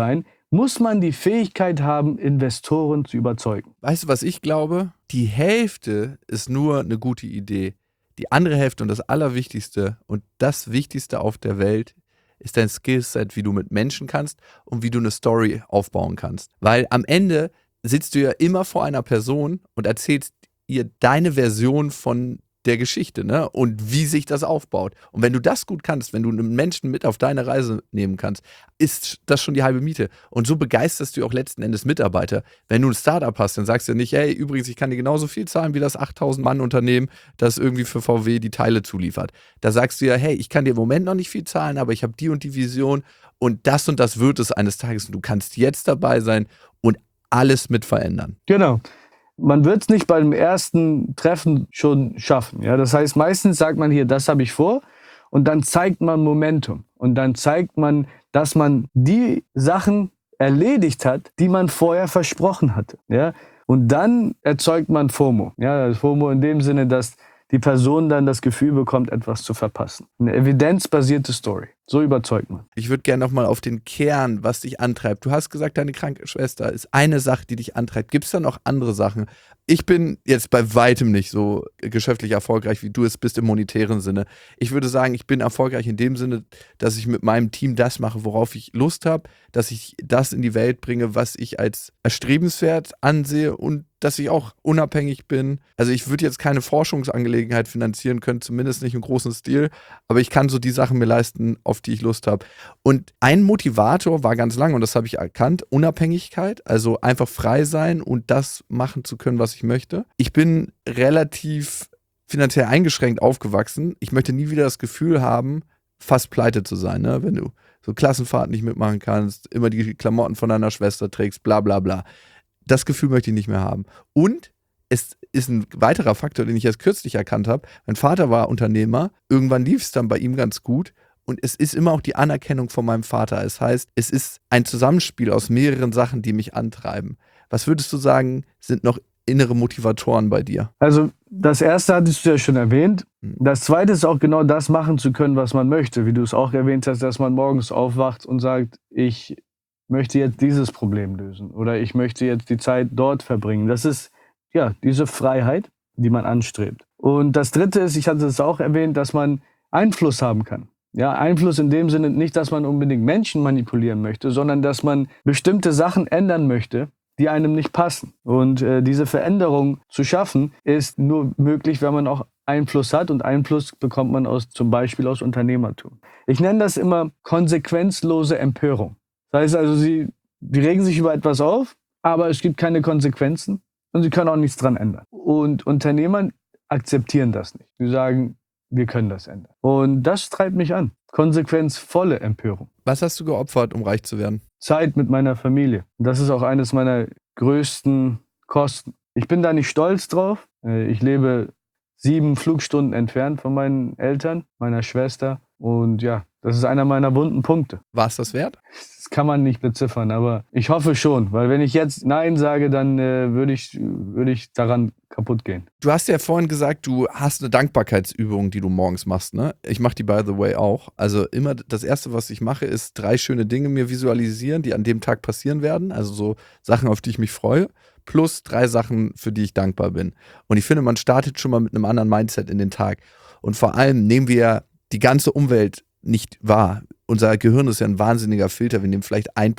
Speaker 4: muss man die Fähigkeit haben, Investoren zu überzeugen.
Speaker 2: Weißt du, was ich glaube? Die Hälfte ist nur eine gute Idee. Die andere Hälfte und das Allerwichtigste und das Wichtigste auf der Welt ist dein Skillset, wie du mit Menschen kannst und wie du eine Story aufbauen kannst. Weil am Ende sitzt du ja immer vor einer Person und erzählst ihr deine Version von der Geschichte, ne? Und wie sich das aufbaut. Und wenn du das gut kannst, wenn du einen Menschen mit auf deine Reise nehmen kannst, ist das schon die halbe Miete. Und so begeisterst du auch letzten Endes Mitarbeiter. Wenn du ein Startup hast, dann sagst du nicht, hey, übrigens, ich kann dir genauso viel zahlen wie das 8000-Mann-Unternehmen, das irgendwie für VW die Teile zuliefert. Da sagst du ja, hey, ich kann dir im Moment noch nicht viel zahlen, aber ich habe die und die Vision und das wird es eines Tages. Und du kannst jetzt dabei sein und alles mit verändern.
Speaker 4: Genau. Man wird es nicht beim ersten Treffen schon schaffen. Ja? Das heißt, meistens sagt man hier, das habe ich vor. Und dann zeigt man Momentum. Und dann zeigt man, dass man die Sachen erledigt hat, die man vorher versprochen hatte. Ja? Und dann erzeugt man FOMO. Ja? FOMO in dem Sinne, dass die Person dann das Gefühl bekommt, etwas zu verpassen. Eine evidenzbasierte Story. So überzeugt man.
Speaker 2: Ich würde gerne nochmal auf den Kern, was dich antreibt. Du hast gesagt, deine kranke Schwester ist eine Sache, die dich antreibt. Gibt es da noch andere Sachen? Ich bin jetzt bei weitem nicht so geschäftlich erfolgreich, wie du es bist im monetären Sinne. Ich würde sagen, ich bin erfolgreich in dem Sinne, dass ich mit meinem Team das mache, worauf ich Lust habe, dass ich das in die Welt bringe, was ich als erstrebenswert ansehe und dass ich auch unabhängig bin. Also ich würde jetzt keine Forschungsangelegenheit finanzieren können, zumindest nicht im großen Stil, aber ich kann so die Sachen mir leisten, auf die ich Lust habe. Und ein Motivator war ganz lange, und das habe ich erkannt, Unabhängigkeit, also einfach frei sein und das machen zu können, was ich möchte. Ich bin relativ finanziell eingeschränkt aufgewachsen. Ich möchte nie wieder das Gefühl haben, fast pleite zu sein, ne? Wenn du so Klassenfahrten nicht mitmachen kannst, immer die Klamotten von deiner Schwester trägst, bla bla bla. Das Gefühl möchte ich nicht mehr haben. Und es ist ein weiterer Faktor, den ich erst kürzlich erkannt habe. Mein Vater war Unternehmer. Irgendwann lief es dann bei ihm ganz gut. Und es ist immer auch die Anerkennung von meinem Vater. Es heißt, es ist ein Zusammenspiel aus mehreren Sachen, die mich antreiben. Was würdest du sagen, sind noch innere Motivatoren bei dir?
Speaker 4: Also das erste hattest du ja schon erwähnt. Das zweite ist auch genau das machen zu können, was man möchte. Wie du es auch erwähnt hast, dass man morgens aufwacht und sagt, ich möchte jetzt dieses Problem lösen oder ich möchte jetzt die Zeit dort verbringen. Das ist ja diese Freiheit, die man anstrebt. Und das dritte ist, ich hatte es auch erwähnt, dass man Einfluss haben kann. Ja, Einfluss in dem Sinne nicht, dass man unbedingt Menschen manipulieren möchte, sondern dass man bestimmte Sachen ändern möchte, die einem nicht passen. Und diese Veränderung zu schaffen, ist nur möglich, wenn man auch Einfluss hat. Und Einfluss bekommt man zum Beispiel aus Unternehmertum. Ich nenne das immer konsequenzlose Empörung. Das heißt also, sie regen sich über etwas auf, aber es gibt keine Konsequenzen und sie können auch nichts dran ändern. Und Unternehmer akzeptieren das nicht. Sie sagen, wir können das ändern. Und das treibt mich an. Konsequenzvolle Empörung.
Speaker 2: Was hast du geopfert, um reich zu werden?
Speaker 4: Zeit mit meiner Familie. Das ist auch eines meiner größten Kosten. Ich bin da nicht stolz drauf. Ich lebe 7 Flugstunden entfernt von meinen Eltern, meiner Schwester. Und ja, das ist einer meiner wunden Punkte.
Speaker 2: War es das wert?
Speaker 4: Das kann man nicht beziffern, aber ich hoffe schon. Weil wenn ich jetzt Nein sage, dann würde ich daran kaputt gehen.
Speaker 2: Du hast ja vorhin gesagt, du hast eine Dankbarkeitsübung, die du morgens machst, ne? Ich mache die, by the way, auch. Also immer das Erste, was ich mache, ist 3 schöne Dinge mir visualisieren, die an dem Tag passieren werden. Also so Sachen, auf die ich mich freue. Plus 3 Sachen, für die ich dankbar bin. Und ich finde, man startet schon mal mit einem anderen Mindset in den Tag. Und vor allem nehmen wir die ganze Umwelt nicht wahr. Unser Gehirn ist ja ein wahnsinniger Filter. Wir nehmen vielleicht 1%,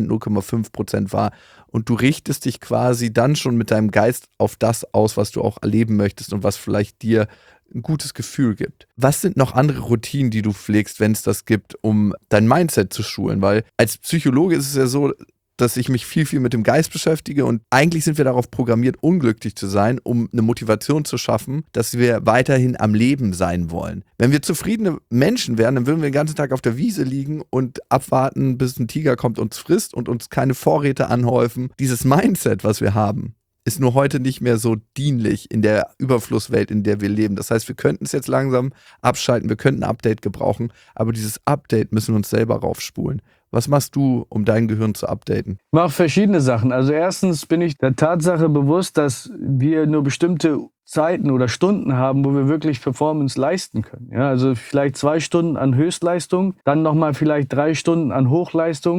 Speaker 2: 0,5% wahr. Und du richtest dich quasi dann schon mit deinem Geist auf das aus, was du auch erleben möchtest und was vielleicht dir ein gutes Gefühl gibt. Was sind noch andere Routinen, die du pflegst, wenn es das gibt, um dein Mindset zu schulen? Weil als Psychologe ist es ja so, dass ich mich viel mit dem Geist beschäftige und eigentlich sind wir darauf programmiert, unglücklich zu sein, um eine Motivation zu schaffen, dass wir weiterhin am Leben sein wollen. Wenn wir zufriedene Menschen wären, dann würden wir den ganzen Tag auf der Wiese liegen und abwarten, bis ein Tiger kommt und uns frisst und uns keine Vorräte anhäufen. Dieses Mindset, was wir haben, ist nur heute nicht mehr so dienlich in der Überflusswelt, in der wir leben. Das heißt, wir könnten es jetzt langsam abschalten, wir könnten ein Update gebrauchen, aber dieses Update müssen wir uns selber raufspulen. Was machst du, um dein Gehirn zu updaten?
Speaker 4: Ich mache verschiedene Sachen. Also erstens bin ich der Tatsache bewusst, dass wir nur bestimmte Zeiten oder Stunden haben, wo wir wirklich Performance leisten können. Ja, also vielleicht 2 Stunden an Höchstleistung, dann nochmal vielleicht 3 Stunden an Hochleistung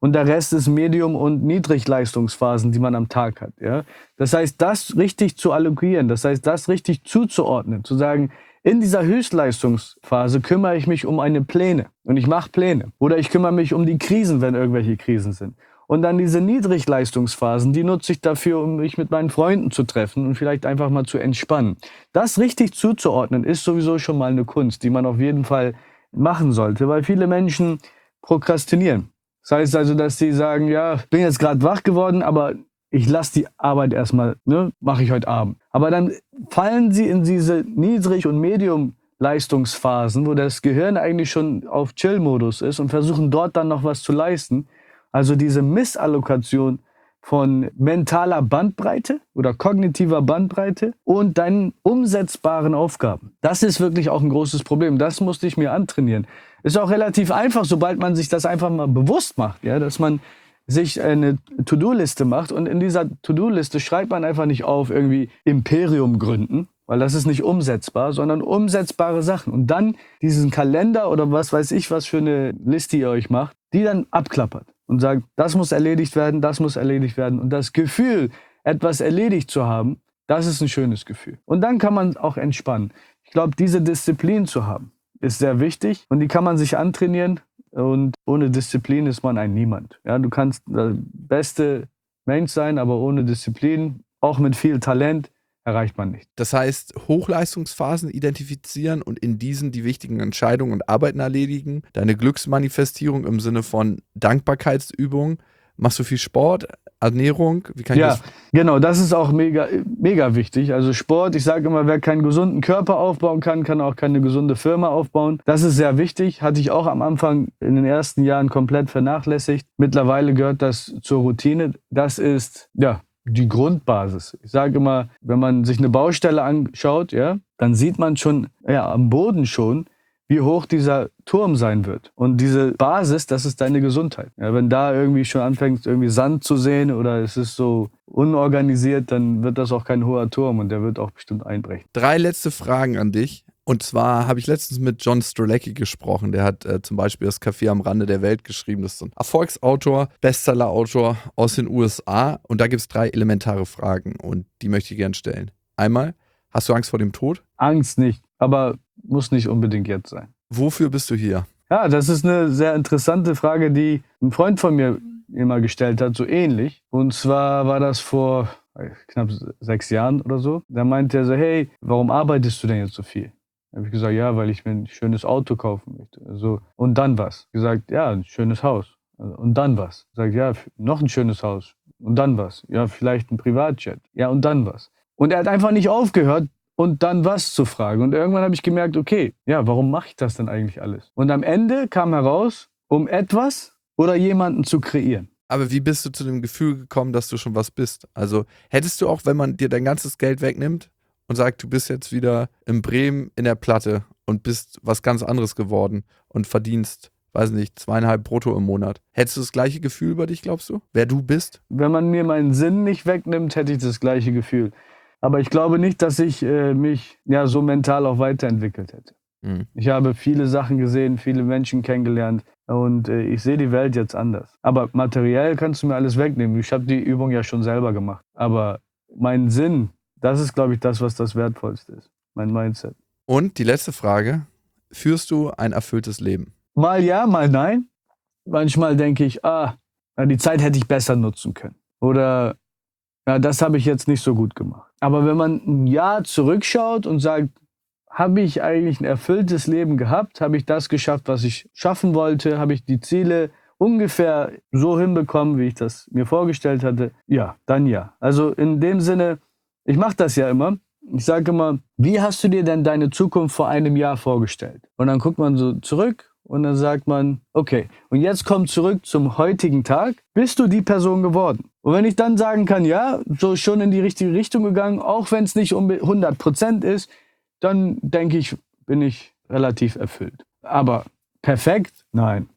Speaker 4: Und der Rest ist Medium- und Niedrigleistungsphasen, die man am Tag hat. Ja? Das heißt, das richtig zu allokieren, das heißt, das richtig zuzuordnen, zu sagen, in dieser Höchstleistungsphase kümmere ich mich um meine Pläne und ich mache Pläne. Oder ich kümmere mich um die Krisen, wenn irgendwelche Krisen sind. Und dann diese Niedrigleistungsphasen, die nutze ich dafür, um mich mit meinen Freunden zu treffen und vielleicht einfach mal zu entspannen. Das richtig zuzuordnen, ist sowieso schon mal eine Kunst, die man auf jeden Fall machen sollte, weil viele Menschen prokrastinieren. Das heißt also, dass sie sagen, ja, ich bin jetzt gerade wach geworden, aber ich lasse die Arbeit erstmal, mache ich heute Abend. Aber dann fallen sie in diese Niedrig- und Medium-Leistungsphasen, wo das Gehirn eigentlich schon auf Chill-Modus ist und versuchen dort dann noch was zu leisten. Also diese Missallokation von mentaler Bandbreite oder kognitiver Bandbreite und deinen umsetzbaren Aufgaben. Das ist wirklich auch ein großes Problem. Das musste ich mir antrainieren. Ist auch relativ einfach, sobald man sich das einfach mal bewusst macht, ja, dass man sich eine To-Do-Liste macht und in dieser To-Do-Liste schreibt man einfach nicht auf irgendwie Imperium gründen, weil das ist nicht umsetzbar, sondern umsetzbare Sachen. Und dann diesen Kalender oder was weiß ich, was für eine Liste ihr euch macht, die dann abklappert und sagt, das muss erledigt werden, das muss erledigt werden. Und das Gefühl, etwas erledigt zu haben, das ist ein schönes Gefühl. Und dann kann man auch entspannen. Ich glaube, diese Disziplin zu haben, ist sehr wichtig und die kann man sich antrainieren. Und ohne Disziplin ist man ein Niemand. Ja, du kannst der beste Mensch sein, aber ohne Disziplin, auch mit viel Talent, erreicht man nicht.
Speaker 2: Das heißt, Hochleistungsphasen identifizieren und in diesen die wichtigen Entscheidungen und Arbeiten erledigen. Deine Glücksmanifestierung im Sinne von Dankbarkeitsübungen. Machst du viel Sport, Ernährung? Wie kann ich das?
Speaker 4: Genau, das ist auch mega, mega wichtig. Also Sport, ich sage immer, wer keinen gesunden Körper aufbauen kann, kann auch keine gesunde Firma aufbauen. Das ist sehr wichtig. Hatte ich auch am Anfang in den ersten Jahren komplett vernachlässigt. Mittlerweile gehört das zur Routine. Das ist, die Grundbasis. Ich sage immer, wenn man sich eine Baustelle anschaut, dann sieht man schon, am Boden schon, wie hoch dieser Turm sein wird. Und diese Basis, das ist deine Gesundheit. Ja, wenn da irgendwie schon anfängt, irgendwie Sand zu sehen oder es ist so unorganisiert, dann wird das auch kein hoher Turm und der wird auch bestimmt einbrechen.
Speaker 2: 3 letzte Fragen an dich. Und zwar habe ich letztens mit John Strzelecki gesprochen. Der hat zum Beispiel das Café am Rande der Welt geschrieben. Das ist so ein Erfolgsautor, Bestsellerautor aus den USA. Und da gibt es 3 elementare Fragen und die möchte ich gerne stellen. Einmal, hast du Angst vor dem Tod?
Speaker 4: Angst nicht, aber muss nicht unbedingt jetzt sein.
Speaker 2: Wofür bist du hier?
Speaker 4: Ja, das ist eine sehr interessante Frage, die ein Freund von mir immer gestellt hat, so ähnlich. Und zwar war das vor knapp 6 Jahren oder so. Da meinte er so, hey, warum arbeitest du denn jetzt so viel? Da habe ich gesagt, ja, weil ich mir ein schönes Auto kaufen möchte. Also, und dann was? Gesagt, ja, ein schönes Haus. Und dann was? Sagt, ja, noch ein schönes Haus. Und dann was? Ja, vielleicht ein Privatjet. Ja, und dann was? Und er hat einfach nicht aufgehört, und dann was zu fragen. Und irgendwann habe ich gemerkt, okay, warum mache ich das denn eigentlich alles? Und am Ende kam heraus, um etwas oder jemanden zu kreieren.
Speaker 2: Aber wie bist du zu dem Gefühl gekommen, dass du schon was bist? Also hättest du auch, wenn man dir dein ganzes Geld wegnimmt und sagt, du bist jetzt wieder in Bremen in der Platte und bist was ganz anderes geworden und verdienst, weiß nicht, 2,5 brutto im Monat. Hättest du das gleiche Gefühl über dich, glaubst du? Wer du bist?
Speaker 4: Wenn man mir meinen Sinn nicht wegnimmt, hätte ich das gleiche Gefühl. Aber ich glaube nicht, dass ich mich so mental auch weiterentwickelt hätte. Mhm. Ich habe viele Sachen gesehen, viele Menschen kennengelernt und ich sehe die Welt jetzt anders. Aber materiell kannst du mir alles wegnehmen. Ich habe die Übung ja schon selber gemacht. Aber mein Sinn, das ist, glaube ich, das, was das Wertvollste ist. Mein Mindset.
Speaker 2: Und die letzte Frage, führst du ein erfülltes Leben?
Speaker 4: Mal ja, mal nein. Manchmal denke ich, die Zeit hätte ich besser nutzen können. Oder das habe ich jetzt nicht so gut gemacht. Aber wenn man ein Jahr zurückschaut und sagt, habe ich eigentlich ein erfülltes Leben gehabt? Habe ich das geschafft, was ich schaffen wollte? Habe ich die Ziele ungefähr so hinbekommen, wie ich das mir vorgestellt hatte? Ja, dann ja. Also in dem Sinne, ich mache das ja immer. Ich sage immer, wie hast du dir denn deine Zukunft vor einem Jahr vorgestellt? Und dann guckt man so zurück und dann sagt man, okay, und jetzt komm zurück zum heutigen Tag. Bist du die Person geworden? Und wenn ich dann sagen kann, ja, so schon in die richtige Richtung gegangen, auch wenn es nicht 100% ist, dann denke ich, bin ich relativ erfüllt. Aber perfekt? Nein.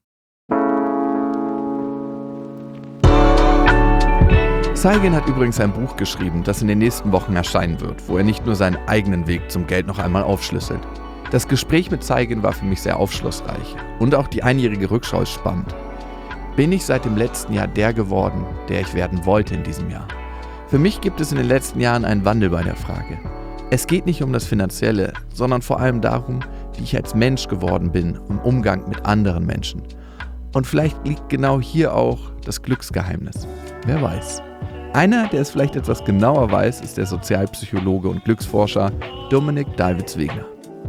Speaker 2: Saigen hat übrigens ein Buch geschrieben, das in den nächsten Wochen erscheinen wird, wo er nicht nur seinen eigenen Weg zum Geld noch einmal aufschlüsselt. Das Gespräch mit Saigen war für mich sehr aufschlussreich und auch die einjährige Rückschau ist spannend. Bin ich seit dem letzten Jahr der geworden, der ich werden wollte in diesem Jahr? Für mich gibt es in den letzten Jahren einen Wandel bei der Frage. Es geht nicht um das Finanzielle, sondern vor allem darum, wie ich als Mensch geworden bin im Umgang mit anderen Menschen. Und vielleicht liegt genau hier auch das Glücksgeheimnis. Wer weiß. Einer, der es vielleicht etwas genauer weiß, ist der Sozialpsychologe und Glücksforscher Dominik Davids-Wegner.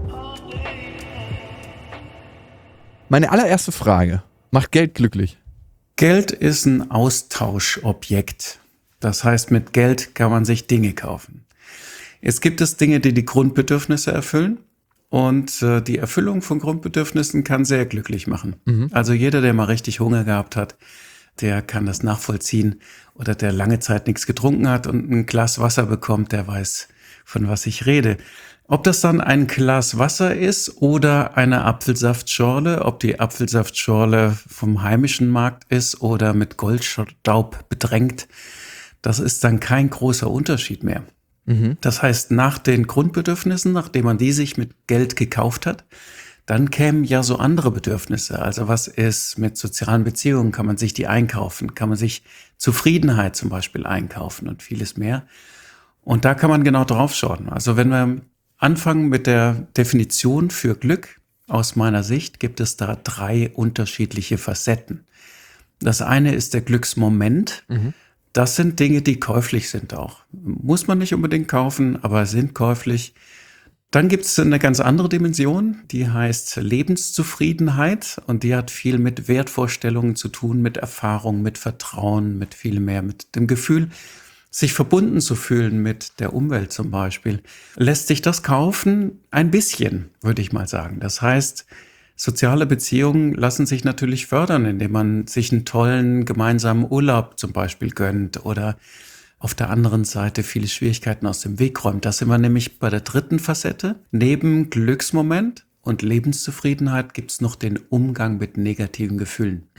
Speaker 2: Meine allererste Frage: Macht Geld glücklich?
Speaker 5: Geld ist ein Austauschobjekt. Das heißt, mit Geld kann man sich Dinge kaufen. Jetzt gibt es Dinge, die die Grundbedürfnisse erfüllen. Und die Erfüllung von Grundbedürfnissen kann sehr glücklich machen. Also jeder, der mal richtig Hunger gehabt hat, der kann das nachvollziehen. Oder der lange Zeit nichts getrunken hat und ein Glas Wasser bekommt, der weiß, von was ich rede. Ob das dann ein Glas Wasser ist oder eine Apfelsaftschorle, ob die Apfelsaftschorle vom heimischen Markt ist oder mit Goldstaub bedrängt, das ist dann kein großer Unterschied mehr. Das heißt, nach den Grundbedürfnissen, nachdem man die sich mit Geld gekauft hat, dann kämen ja so andere Bedürfnisse. Also was ist mit sozialen Beziehungen? Kann man sich die einkaufen? Kann man sich Zufriedenheit zum Beispiel einkaufen und vieles mehr? Und da kann man genau drauf schauen. Also wenn wir anfangen mit der Definition für Glück, aus meiner Sicht gibt es da 3 unterschiedliche Facetten. Das eine ist der Glücksmoment. Das sind Dinge, die käuflich sind auch. Muss man nicht unbedingt kaufen, aber sind käuflich. Dann gibt es eine ganz andere Dimension, die heißt Lebenszufriedenheit und die hat viel mit Wertvorstellungen zu tun, mit Erfahrung, mit Vertrauen, mit viel mehr, mit dem Gefühl, sich verbunden zu fühlen mit der Umwelt zum Beispiel. Lässt sich das kaufen? Ein bisschen, würde ich mal sagen. Das heißt, soziale Beziehungen lassen sich natürlich fördern, indem man sich einen tollen gemeinsamen Urlaub zum Beispiel gönnt oder auf der anderen Seite viele Schwierigkeiten aus dem Weg räumt. Da sind wir nämlich bei der 3. Facette. Neben Glücksmoment und Lebenszufriedenheit gibt es noch den Umgang mit negativen Gefühlen.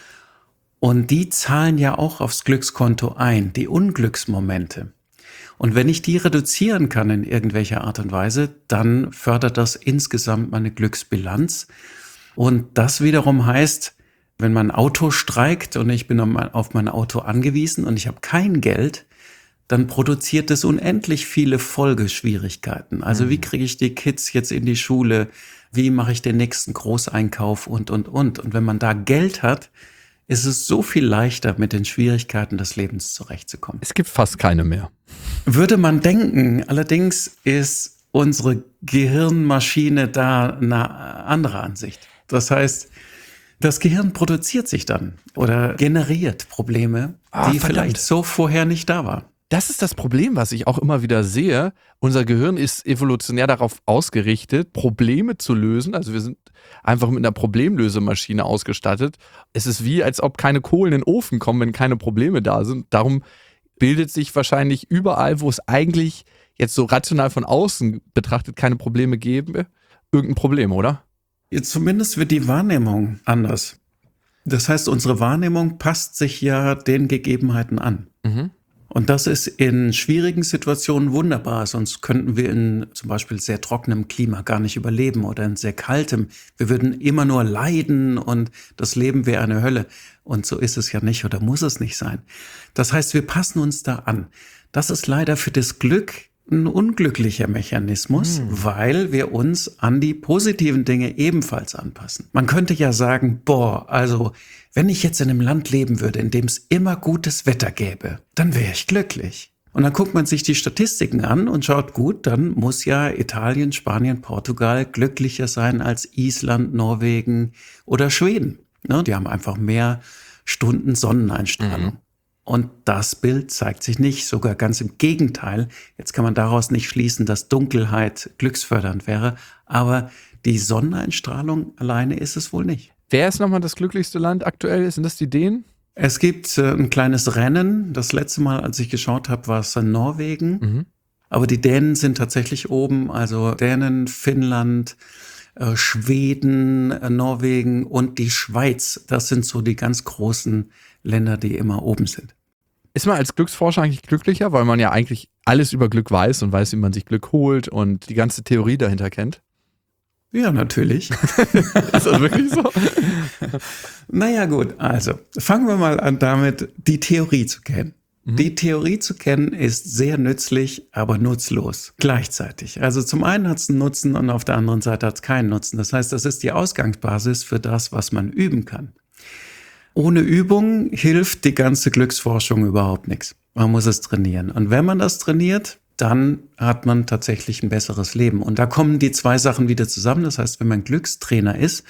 Speaker 5: Und die zahlen ja auch aufs Glückskonto ein, die Unglücksmomente. Und wenn ich die reduzieren kann in irgendwelcher Art und Weise, dann fördert das insgesamt meine Glücksbilanz. Und das wiederum heißt, wenn mein Auto streikt und ich bin auf mein Auto angewiesen und ich habe kein Geld, dann produziert es unendlich viele Folgeschwierigkeiten. Also wie kriege ich die Kids jetzt in die Schule? Wie mache ich den nächsten Großeinkauf und. Und wenn man da Geld hat, ist es so viel leichter, mit den Schwierigkeiten des Lebens zurechtzukommen.
Speaker 2: Es gibt fast keine mehr.
Speaker 5: Würde man denken, allerdings ist unsere Gehirnmaschine da eine andere Ansicht. Das heißt, das Gehirn produziert sich dann oder generiert Probleme, die vielleicht so vorher nicht da waren.
Speaker 2: Das ist das Problem, was ich auch immer wieder sehe. Unser Gehirn ist evolutionär darauf ausgerichtet, Probleme zu lösen. Also wir sind einfach mit einer Problemlösemaschine ausgestattet. Es ist wie, als ob keine Kohlen in den Ofen kommen, wenn keine Probleme da sind. Darum bildet sich wahrscheinlich überall, wo es eigentlich jetzt so rational von außen betrachtet keine Probleme gäbe, irgendein Problem, oder?
Speaker 5: Jetzt zumindest wird die Wahrnehmung anders. Das heißt, unsere Wahrnehmung passt sich ja den Gegebenheiten an. Und das ist in schwierigen Situationen wunderbar, sonst könnten wir in zum Beispiel sehr trockenem Klima gar nicht überleben oder in sehr kaltem. Wir würden immer nur leiden und das Leben wäre eine Hölle. Und so ist es ja nicht oder muss es nicht sein. Das heißt, wir passen uns da an. Das ist leider für das Glück ein unglücklicher Mechanismus, weil wir uns an die positiven Dinge ebenfalls anpassen. Man könnte ja sagen, also wenn ich jetzt in einem Land leben würde, in dem es immer gutes Wetter gäbe, dann wäre ich glücklich. Und dann guckt man sich die Statistiken an und schaut, gut, dann muss ja Italien, Spanien, Portugal glücklicher sein als Island, Norwegen oder Schweden. Ne, die haben einfach mehr Stunden Sonneneinstrahlung. Und das Bild zeigt sich nicht, sogar ganz im Gegenteil. Jetzt kann man daraus nicht schließen, dass Dunkelheit glücksfördernd wäre, aber die Sonneneinstrahlung alleine ist es wohl nicht.
Speaker 2: Wer ist nochmal das glücklichste Land aktuell? Sind das die Dänen?
Speaker 5: Es gibt ein kleines Rennen. Das letzte Mal, als ich geschaut habe, war es in Norwegen. Aber die Dänen sind tatsächlich oben, also Dänen, Finnland, Schweden, Norwegen und die Schweiz. Das sind so die ganz großen Länder, die immer oben sind.
Speaker 2: Ist man als Glücksforscher eigentlich glücklicher, weil man ja eigentlich alles über Glück weiß und weiß, wie man sich Glück holt und die ganze Theorie dahinter kennt?
Speaker 5: Ja, natürlich.
Speaker 2: Ist das wirklich so?
Speaker 5: Naja gut, also fangen wir mal an damit, die Theorie zu kennen. Die Theorie zu kennen ist sehr nützlich, aber nutzlos gleichzeitig. Also zum einen hat es einen Nutzen und auf der anderen Seite hat es keinen Nutzen. Das heißt, das ist die Ausgangsbasis für das, was man üben kann. Ohne Übung hilft die ganze Glücksforschung überhaupt nichts. Man muss es trainieren. Und wenn man das trainiert, dann hat man tatsächlich ein besseres Leben. Und da kommen die zwei Sachen wieder zusammen. Das heißt, wenn man Glückstrainer ist,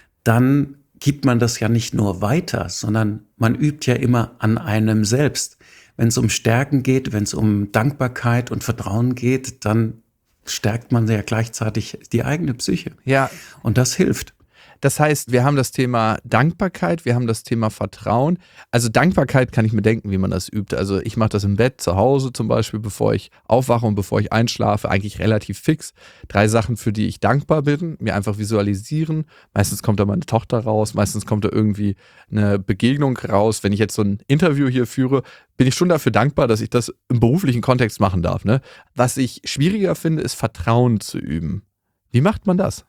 Speaker 5: dann gibt man das ja nicht nur weiter, sondern man übt ja immer an einem selbst. Wenn es um Stärken geht, wenn es um Dankbarkeit und Vertrauen geht, dann stärkt man ja gleichzeitig die eigene Psyche.
Speaker 2: Ja.
Speaker 5: Und das hilft.
Speaker 2: Das heißt, wir haben das Thema Dankbarkeit, wir haben das Thema Vertrauen. Also Dankbarkeit kann ich mir denken, wie man das übt. Also ich mache das im Bett, zu Hause zum Beispiel, bevor ich aufwache und bevor ich einschlafe, eigentlich relativ fix. 3 Sachen, für die ich dankbar bin, mir einfach visualisieren. Meistens kommt da meine Tochter raus, meistens kommt da irgendwie eine Begegnung raus. Wenn ich jetzt so ein Interview hier führe, bin ich schon dafür dankbar, dass ich das im beruflichen Kontext machen darf. Ne? Was ich schwieriger finde, ist Vertrauen zu üben. Wie macht man das?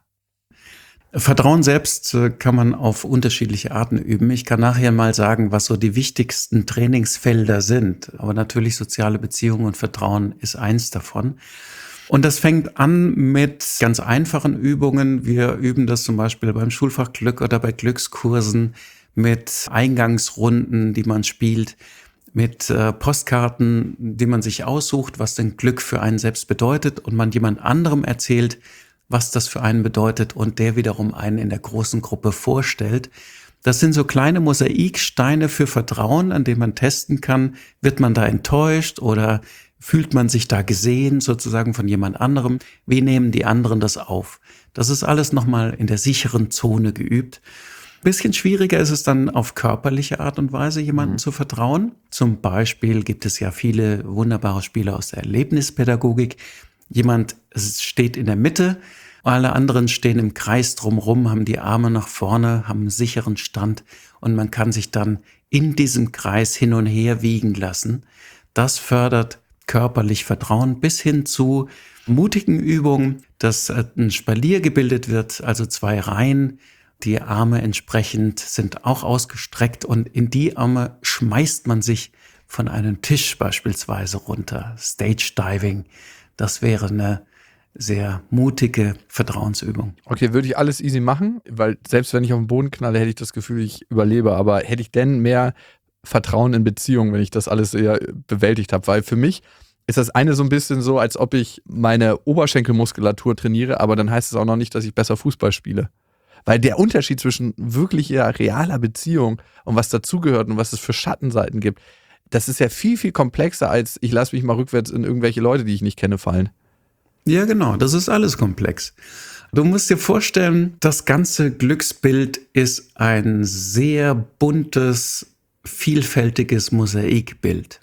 Speaker 5: Vertrauen selbst kann man auf unterschiedliche Arten üben. Ich kann nachher mal sagen, was so die wichtigsten Trainingsfelder sind. Aber natürlich soziale Beziehungen und Vertrauen ist eins davon. Und das fängt an mit ganz einfachen Übungen. Wir üben das zum Beispiel beim Schulfach Glück oder bei Glückskursen mit Eingangsrunden, die man spielt, mit Postkarten, die man sich aussucht, was denn Glück für einen selbst bedeutet und man jemand anderem erzählt, was das für einen bedeutet und der wiederum einen in der großen Gruppe vorstellt. Das sind so kleine Mosaiksteine für Vertrauen, an denen man testen kann, wird man da enttäuscht oder fühlt man sich da gesehen sozusagen von jemand anderem? Wie nehmen die anderen das auf? Das ist alles nochmal in der sicheren Zone geübt. Bisschen schwieriger ist es dann auf körperliche Art und Weise, jemandem zu vertrauen. Zum Beispiel gibt es ja viele wunderbare Spiele aus der Erlebnispädagogik. Jemand steht in der Mitte, alle anderen stehen im Kreis drumherum, haben die Arme nach vorne, haben einen sicheren Stand und man kann sich dann in diesem Kreis hin und her wiegen lassen. Das fördert körperlich Vertrauen bis hin zu mutigen Übungen, dass ein Spalier gebildet wird, also 2 Reihen. Die Arme entsprechend sind auch ausgestreckt und in die Arme schmeißt man sich von einem Tisch beispielsweise runter. Stage Diving. Das wäre eine sehr mutige Vertrauensübung.
Speaker 2: Okay, würde ich alles easy machen, weil selbst wenn ich auf den Boden knalle, hätte ich das Gefühl, ich überlebe. Aber hätte ich denn mehr Vertrauen in Beziehungen, wenn ich das alles eher bewältigt habe? Weil für mich ist das eine so ein bisschen so, als ob ich meine Oberschenkelmuskulatur trainiere, aber dann heißt es auch noch nicht, dass ich besser Fußball spiele. Weil der Unterschied zwischen wirklicher, realer Beziehung und was dazugehört und was es für Schattenseiten gibt, das ist ja viel, viel komplexer als ich lasse mich mal rückwärts in irgendwelche Leute, die ich nicht kenne, fallen.
Speaker 5: Ja, genau, das ist alles komplex. Du musst dir vorstellen, das ganze Glücksbild ist ein sehr buntes, vielfältiges Mosaikbild.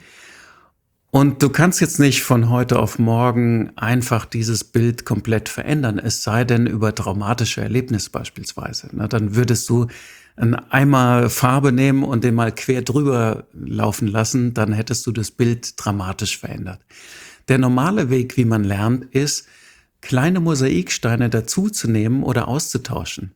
Speaker 5: Und du kannst jetzt nicht von heute auf morgen einfach dieses Bild komplett verändern, es sei denn über traumatische Erlebnisse beispielsweise. Na, dann würdest du einen Eimer Farbe nehmen und den mal quer drüber laufen lassen, dann hättest du das Bild dramatisch verändert. Der normale Weg, wie man lernt, ist, kleine Mosaiksteine dazuzunehmen oder auszutauschen.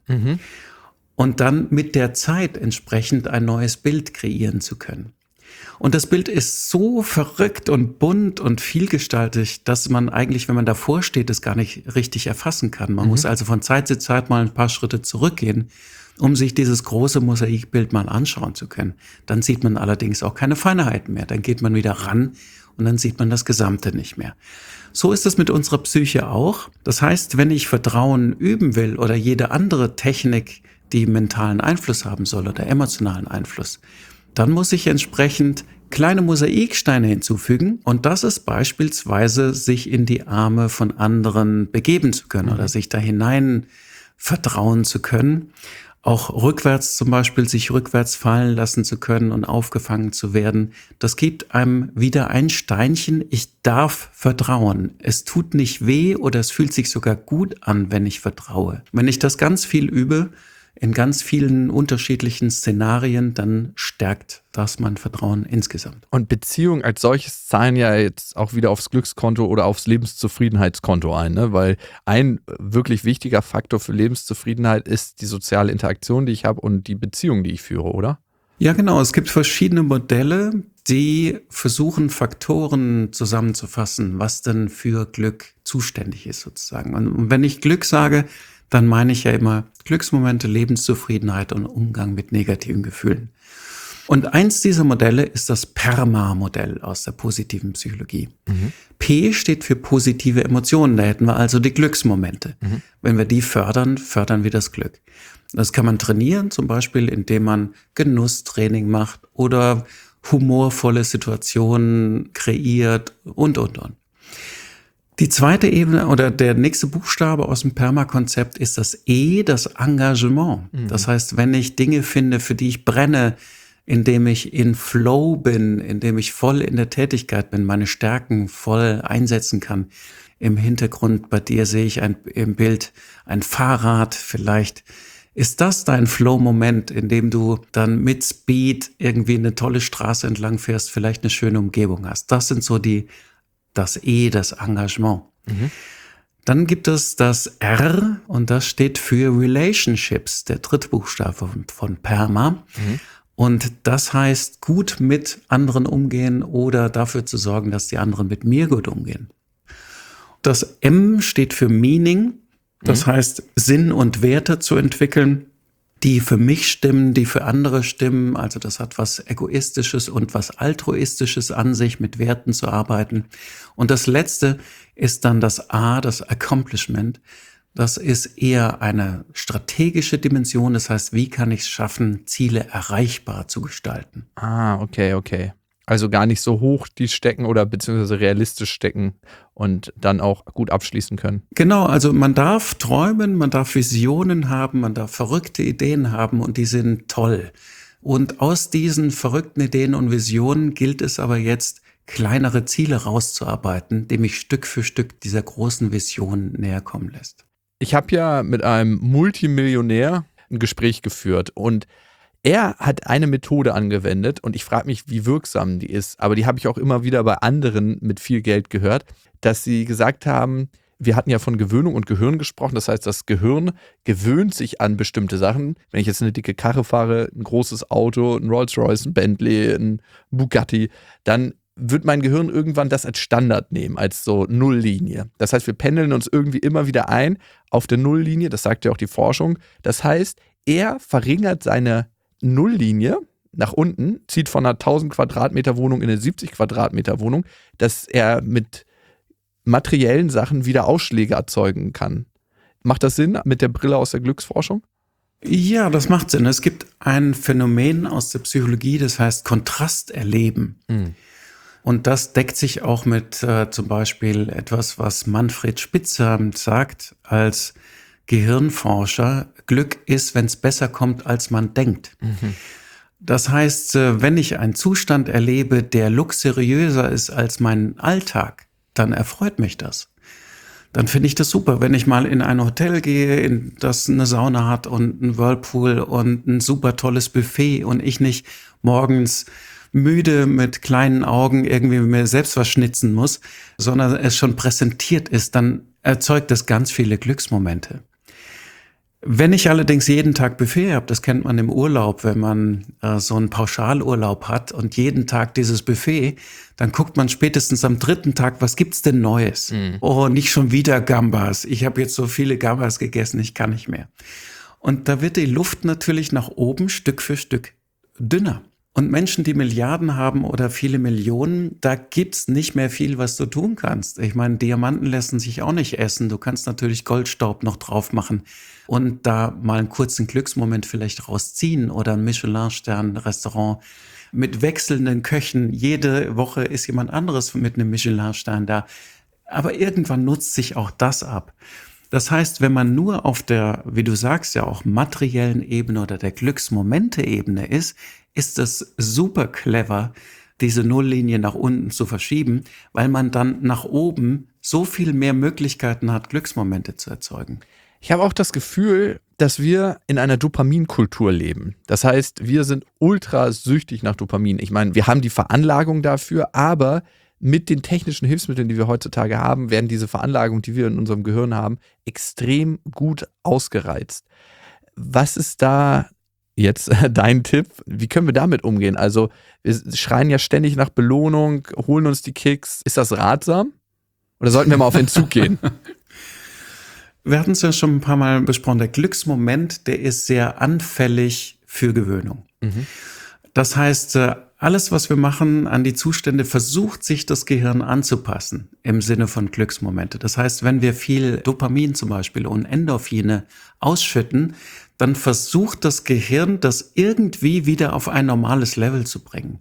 Speaker 5: Und dann mit der Zeit entsprechend ein neues Bild kreieren zu können. Und das Bild ist so verrückt und bunt und vielgestaltig, dass man eigentlich, wenn man davor steht, es gar nicht richtig erfassen kann. Man muss also von Zeit zu Zeit mal ein paar Schritte zurückgehen, um sich dieses große Mosaikbild mal anschauen zu können. Dann sieht man allerdings auch keine Feinheiten mehr. Dann geht man wieder ran und dann sieht man das Gesamte nicht mehr. So ist es mit unserer Psyche auch. Das heißt, wenn ich Vertrauen üben will oder jede andere Technik, die mentalen Einfluss haben soll oder emotionalen Einfluss, dann muss ich entsprechend kleine Mosaiksteine hinzufügen. Und das ist beispielsweise, sich in die Arme von anderen begeben zu können oder sich da hinein vertrauen zu können. Auch rückwärts zum Beispiel, sich rückwärts fallen lassen zu können und aufgefangen zu werden. Das gibt einem wieder ein Steinchen. Ich darf vertrauen. Es tut nicht weh oder es fühlt sich sogar gut an, wenn ich vertraue. Wenn ich das ganz viel übe, in ganz vielen unterschiedlichen Szenarien, dann stärkt das mein Vertrauen insgesamt.
Speaker 2: Und Beziehungen als solches zahlen ja jetzt auch wieder aufs Glückskonto oder aufs Lebenszufriedenheitskonto ein, ne? Weil ein wirklich wichtiger Faktor für Lebenszufriedenheit ist die soziale Interaktion, die ich habe und die Beziehung, die ich führe, oder?
Speaker 5: Ja, genau. Es gibt verschiedene Modelle, die versuchen, Faktoren zusammenzufassen, was denn für Glück zuständig ist sozusagen. Und wenn ich Glück sage, dann meine ich ja immer Glücksmomente, Lebenszufriedenheit und Umgang mit negativen Gefühlen. Und eins dieser Modelle ist das PERMA-Modell aus der positiven Psychologie. P steht für positive Emotionen, da hätten wir also die Glücksmomente. Wenn wir die fördern, fördern wir das Glück. Das kann man trainieren, zum Beispiel indem man Genusstraining macht oder humorvolle Situationen kreiert und. Die zweite Ebene oder der nächste Buchstabe aus dem PERMA-Konzept ist das E, das Engagement. Das heißt, wenn ich Dinge finde, für die ich brenne, indem ich in Flow bin, indem ich voll in der Tätigkeit bin, meine Stärken voll einsetzen kann. Im Hintergrund bei dir sehe ich im Bild ein Fahrrad. Vielleicht ist das dein Flow-Moment, in dem du dann mit Speed irgendwie eine tolle Straße entlang fährst, vielleicht eine schöne Umgebung hast. Das sind so das E, das Engagement. Dann gibt es das R und das steht für Relationships, der dritte Buchstabe von PERMA. Und das heißt, gut mit anderen umgehen oder dafür zu sorgen, dass die anderen mit mir gut umgehen. Das M steht für Meaning. Das heißt, Sinn und Werte zu entwickeln, die für mich stimmen, die für andere stimmen. Also das hat was Egoistisches und was Altruistisches an sich, mit Werten zu arbeiten. Und das Letzte ist dann das A, das Accomplishment. Das ist eher eine strategische Dimension. Das heißt, wie kann ich es schaffen, Ziele erreichbar zu gestalten?
Speaker 2: Ah, okay. Also gar nicht so hoch die stecken oder beziehungsweise realistisch stecken und dann auch gut abschließen können.
Speaker 5: Genau, also man darf träumen, man darf Visionen haben, man darf verrückte Ideen haben und die sind toll. Und aus diesen verrückten Ideen und Visionen gilt es aber jetzt, kleinere Ziele rauszuarbeiten, die mich Stück für Stück dieser großen Vision näher kommen lässt.
Speaker 2: Ich habe ja mit einem Multimillionär ein Gespräch geführt und er hat eine Methode angewendet und ich frage mich, wie wirksam die ist, aber die habe ich auch immer wieder bei anderen mit viel Geld gehört, dass sie gesagt haben, wir hatten ja von Gewöhnung und Gehirn gesprochen, das heißt, das Gehirn gewöhnt sich an bestimmte Sachen. Wenn ich jetzt eine dicke Karre fahre, ein großes Auto, ein Rolls-Royce, ein Bentley, ein Bugatti, dann wird mein Gehirn irgendwann das als Standard nehmen, als so Nulllinie. Das heißt, wir pendeln uns irgendwie immer wieder ein auf der Nulllinie, das sagt ja auch die Forschung. Das heißt, er verringert seine Nulllinie nach unten, zieht von einer 1000 Quadratmeter Wohnung in eine 70 Quadratmeter Wohnung, dass er mit materiellen Sachen wieder Ausschläge erzeugen kann. Macht das Sinn mit der Brille aus der Glücksforschung?
Speaker 5: Ja, das macht Sinn. Es gibt ein Phänomen aus der Psychologie, das heißt Kontrasterleben. Und das deckt sich auch mit zum Beispiel etwas, was Manfred Spitzer sagt als Gehirnforscher. Glück ist, wenn es besser kommt, als man denkt. Das heißt, wenn ich einen Zustand erlebe, der luxuriöser ist als mein Alltag, dann erfreut mich das. Dann finde ich das super, wenn ich mal in ein Hotel gehe, das eine Sauna hat und einen Whirlpool und ein super tolles Buffet und ich nicht morgens müde mit kleinen Augen irgendwie mir selbst was schnitzen muss, sondern es schon präsentiert ist, dann erzeugt das ganz viele Glücksmomente. Wenn ich allerdings jeden Tag Buffet habe, das kennt man im Urlaub, wenn man so einen Pauschalurlaub hat und jeden Tag dieses Buffet, dann guckt man spätestens am 3. Tag, was gibt's denn Neues? Oh, nicht schon wieder Gambas. Ich habe jetzt so viele Gambas gegessen, ich kann nicht mehr. Und da wird die Luft natürlich nach oben Stück für Stück dünner. Und Menschen, die Milliarden haben oder viele Millionen, da gibt's nicht mehr viel, was du tun kannst. Ich meine, Diamanten lassen sich auch nicht essen. Du kannst natürlich Goldstaub noch drauf machen und da mal einen kurzen Glücksmoment vielleicht rausziehen oder ein Michelin-Stern-Restaurant mit wechselnden Köchen. Jede Woche ist jemand anderes mit einem Michelin-Stern da. Aber irgendwann nutzt sich auch das ab. Das heißt, wenn man nur auf der, wie du sagst, ja auch materiellen Ebene oder der Glücksmomente-Ebene ist das super clever, diese Nulllinie nach unten zu verschieben, weil man dann nach oben so viel mehr Möglichkeiten hat, Glücksmomente zu erzeugen.
Speaker 2: Ich habe auch das Gefühl, dass wir in einer Dopaminkultur leben. Das heißt, wir sind ultra süchtig nach Dopamin. Ich meine, wir haben die Veranlagung dafür, aber mit den technischen Hilfsmitteln, die wir heutzutage haben, werden diese Veranlagungen, die wir in unserem Gehirn haben, extrem gut ausgereizt. Was ist da jetzt dein Tipp? Wie können wir damit umgehen? Also wir schreien ja ständig nach Belohnung, holen uns die Kicks. Ist das ratsam? Oder sollten wir mal auf Entzug gehen?
Speaker 5: Wir hatten es ja schon ein paar Mal besprochen. Der Glücksmoment, der ist sehr anfällig für Gewöhnung. Das heißt, alles, was wir machen an die Zustände, versucht sich das Gehirn anzupassen im Sinne von Glücksmomente. Das heißt, wenn wir viel Dopamin zum Beispiel und Endorphine ausschütten, dann versucht das Gehirn, das irgendwie wieder auf ein normales Level zu bringen.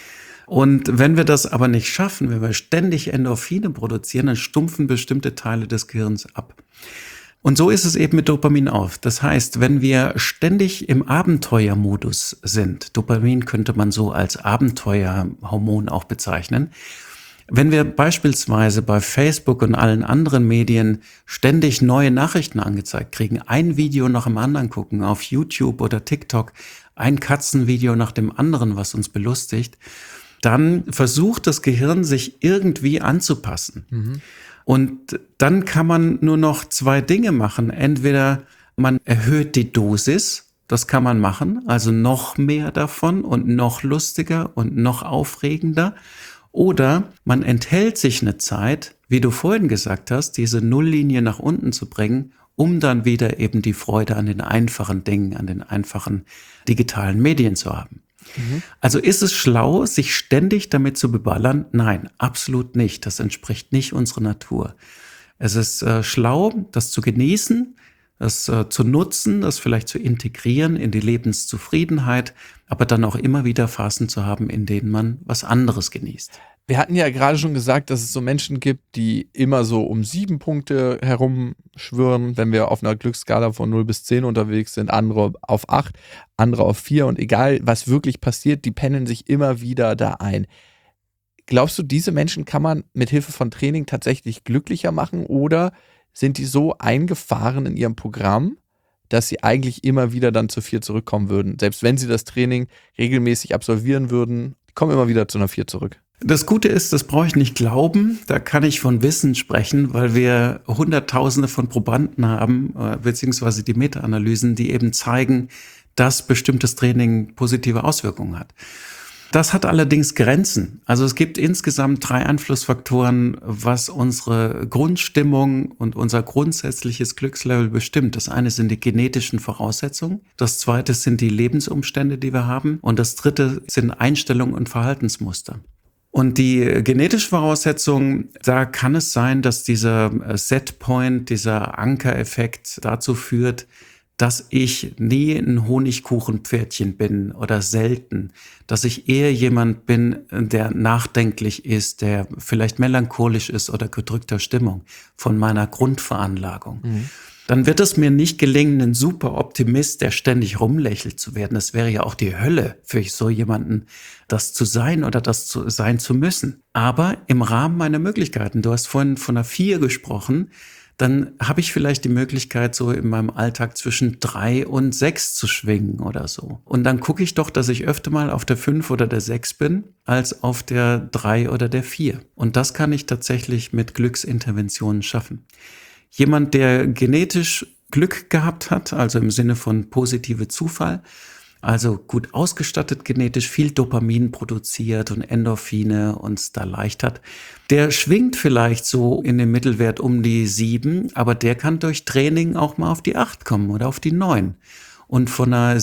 Speaker 5: Und wenn wir das aber nicht schaffen, wenn wir ständig Endorphine produzieren, dann stumpfen bestimmte Teile des Gehirns ab. Und so ist es eben mit Dopamin auch. Das heißt, wenn wir ständig im Abenteuermodus sind, Dopamin könnte man so als Abenteuerhormon auch bezeichnen, wenn wir beispielsweise bei Facebook und allen anderen Medien ständig neue Nachrichten angezeigt kriegen, ein Video nach dem anderen gucken, auf YouTube oder TikTok, ein Katzenvideo nach dem anderen, was uns belustigt, dann versucht das Gehirn, sich irgendwie anzupassen. Und dann kann man nur noch zwei Dinge machen. Entweder man erhöht die Dosis, das kann man machen, also noch mehr davon und noch lustiger und noch aufregender. Oder man enthält sich eine Zeit, wie du vorhin gesagt hast, diese Nulllinie nach unten zu bringen, um dann wieder eben die Freude an den einfachen Dingen, an den einfachen digitalen Medien zu haben. Also ist es schlau, sich ständig damit zu beballern? Nein, absolut nicht. Das entspricht nicht unserer Natur. Es ist schlau, das zu genießen, das zu nutzen, das vielleicht zu integrieren in die Lebenszufriedenheit, aber dann auch immer wieder Phasen zu haben, in denen man was anderes genießt.
Speaker 2: Wir hatten ja gerade schon gesagt, dass es so Menschen gibt, die immer so um 7 Punkte herumschwirren, wenn wir auf einer Glücksskala von 0 bis 10 unterwegs sind, andere auf 8, andere auf 4 und egal, was wirklich passiert, die pendeln sich immer wieder da ein. Glaubst du, diese Menschen kann man mit Hilfe von Training tatsächlich glücklicher machen oder sind die so eingefahren in ihrem Programm, dass sie eigentlich immer wieder dann zu 4 zurückkommen würden? Selbst wenn sie das Training regelmäßig absolvieren würden, kommen immer wieder zu einer 4 zurück.
Speaker 5: Das Gute ist, das brauche ich nicht glauben, da kann ich von Wissen sprechen, weil wir Hunderttausende von Probanden haben, beziehungsweise die Meta-Analysen, die eben zeigen, dass bestimmtes Training positive Auswirkungen hat. Das hat allerdings Grenzen. Also es gibt insgesamt 3 Einflussfaktoren, was unsere Grundstimmung und unser grundsätzliches Glückslevel bestimmt. Das eine sind die genetischen Voraussetzungen, das zweite sind die Lebensumstände, die wir haben und das dritte sind Einstellungen und Verhaltensmuster. Und die genetische Voraussetzung, da kann es sein, dass dieser Setpoint, dieser Ankereffekt dazu führt, dass ich nie ein Honigkuchenpferdchen bin oder selten, dass ich eher jemand bin, der nachdenklich ist, der vielleicht melancholisch ist oder gedrückter Stimmung von meiner Grundveranlagung. Dann wird es mir nicht gelingen, ein super Optimist, der ständig rumlächelt zu werden. Das wäre ja auch die Hölle für so jemanden, das zu sein oder das zu sein zu müssen. Aber im Rahmen meiner Möglichkeiten, du hast vorhin von einer 4 gesprochen, dann habe ich vielleicht die Möglichkeit, so in meinem Alltag zwischen 3 und 6 zu schwingen oder so. Und dann gucke ich doch, dass ich öfter mal auf der 5 oder der 6 bin, als auf der 3 oder der 4. Und das kann ich tatsächlich mit Glücksinterventionen schaffen. Jemand, der genetisch Glück gehabt hat, also im Sinne von positive Zufall, also gut ausgestattet genetisch, viel Dopamin produziert und Endorphine uns da leicht hat, der schwingt vielleicht so in den Mittelwert um die 7, aber der kann durch Training auch mal auf die 8 kommen oder auf die 9 und von einer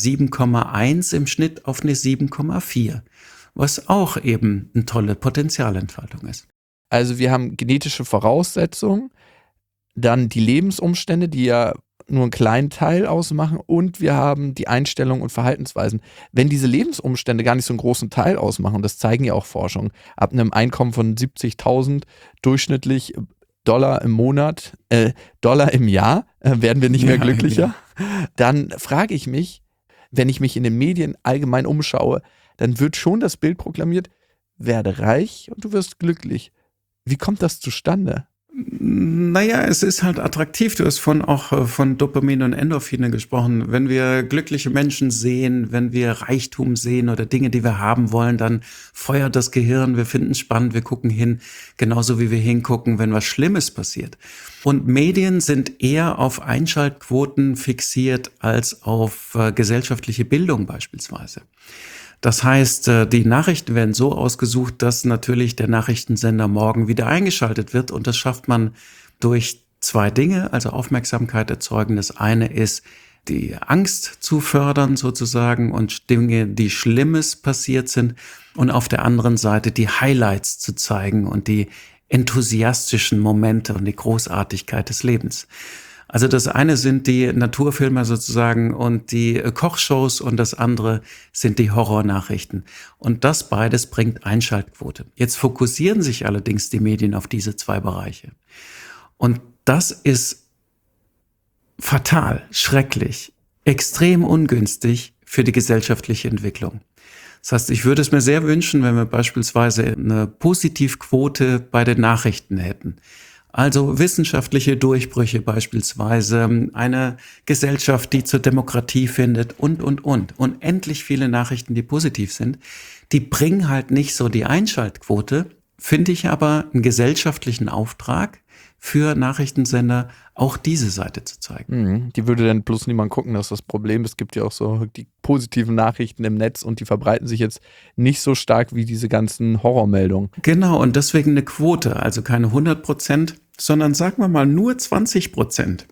Speaker 5: 7,1 im Schnitt auf eine 7,4, was auch eben eine tolle Potenzialentfaltung ist.
Speaker 2: Also wir haben genetische Voraussetzungen, dann die Lebensumstände, die ja nur einen kleinen Teil ausmachen und wir haben die Einstellungen und Verhaltensweisen. Wenn diese Lebensumstände gar nicht so einen großen Teil ausmachen, das zeigen ja auch Forschungen, ab einem Einkommen von 70.000 durchschnittlich Dollar im Monat, Dollar im Jahr, werden wir nicht mehr glücklicher. Ja. Dann frage ich mich, wenn ich mich in den Medien allgemein umschaue, dann wird schon das Bild proklamiert, werde reich und du wirst glücklich. Wie kommt das zustande?
Speaker 5: Naja, es ist halt attraktiv. Du hast auch von Dopamin und Endorphine gesprochen. Wenn wir glückliche Menschen sehen, wenn wir Reichtum sehen oder Dinge, die wir haben wollen, dann feuert das Gehirn. Wir finden es spannend, wir gucken hin, genauso wie wir hingucken, wenn was Schlimmes passiert. Und Medien sind eher auf Einschaltquoten fixiert als auf gesellschaftliche Bildung beispielsweise. Das heißt, die Nachrichten werden so ausgesucht, dass natürlich der Nachrichtensender morgen wieder eingeschaltet wird. Und das schafft man durch zwei Dinge, also Aufmerksamkeit erzeugen. Das eine ist, die Angst zu fördern sozusagen und Dinge, die Schlimmes passiert sind. Und auf der anderen Seite die Highlights zu zeigen und die enthusiastischen Momente und die Großartigkeit des Lebens. Also das eine sind die Naturfilme sozusagen und die Kochshows und das andere sind die Horrornachrichten. Und das beides bringt Einschaltquote. Jetzt fokussieren sich allerdings die Medien auf diese zwei Bereiche. Und das ist fatal, schrecklich, extrem ungünstig für die gesellschaftliche Entwicklung. Das heißt, ich würde es mir sehr wünschen, wenn wir beispielsweise eine Positivquote bei den Nachrichten hätten. Also wissenschaftliche Durchbrüche beispielsweise, eine Gesellschaft, die zur Demokratie findet und. Unendlich viele Nachrichten, die positiv sind, die bringen halt nicht so die Einschaltquote, finde ich aber einen gesellschaftlichen Auftrag für Nachrichtensender, auch diese Seite zu zeigen.
Speaker 2: Die würde dann bloß niemand gucken, das ist das Problem. Es gibt ja auch so die positiven Nachrichten im Netz und die verbreiten sich jetzt nicht so stark wie diese ganzen Horrormeldungen.
Speaker 5: Genau, und deswegen eine Quote, also keine 100%, sondern sagen wir mal nur 20%.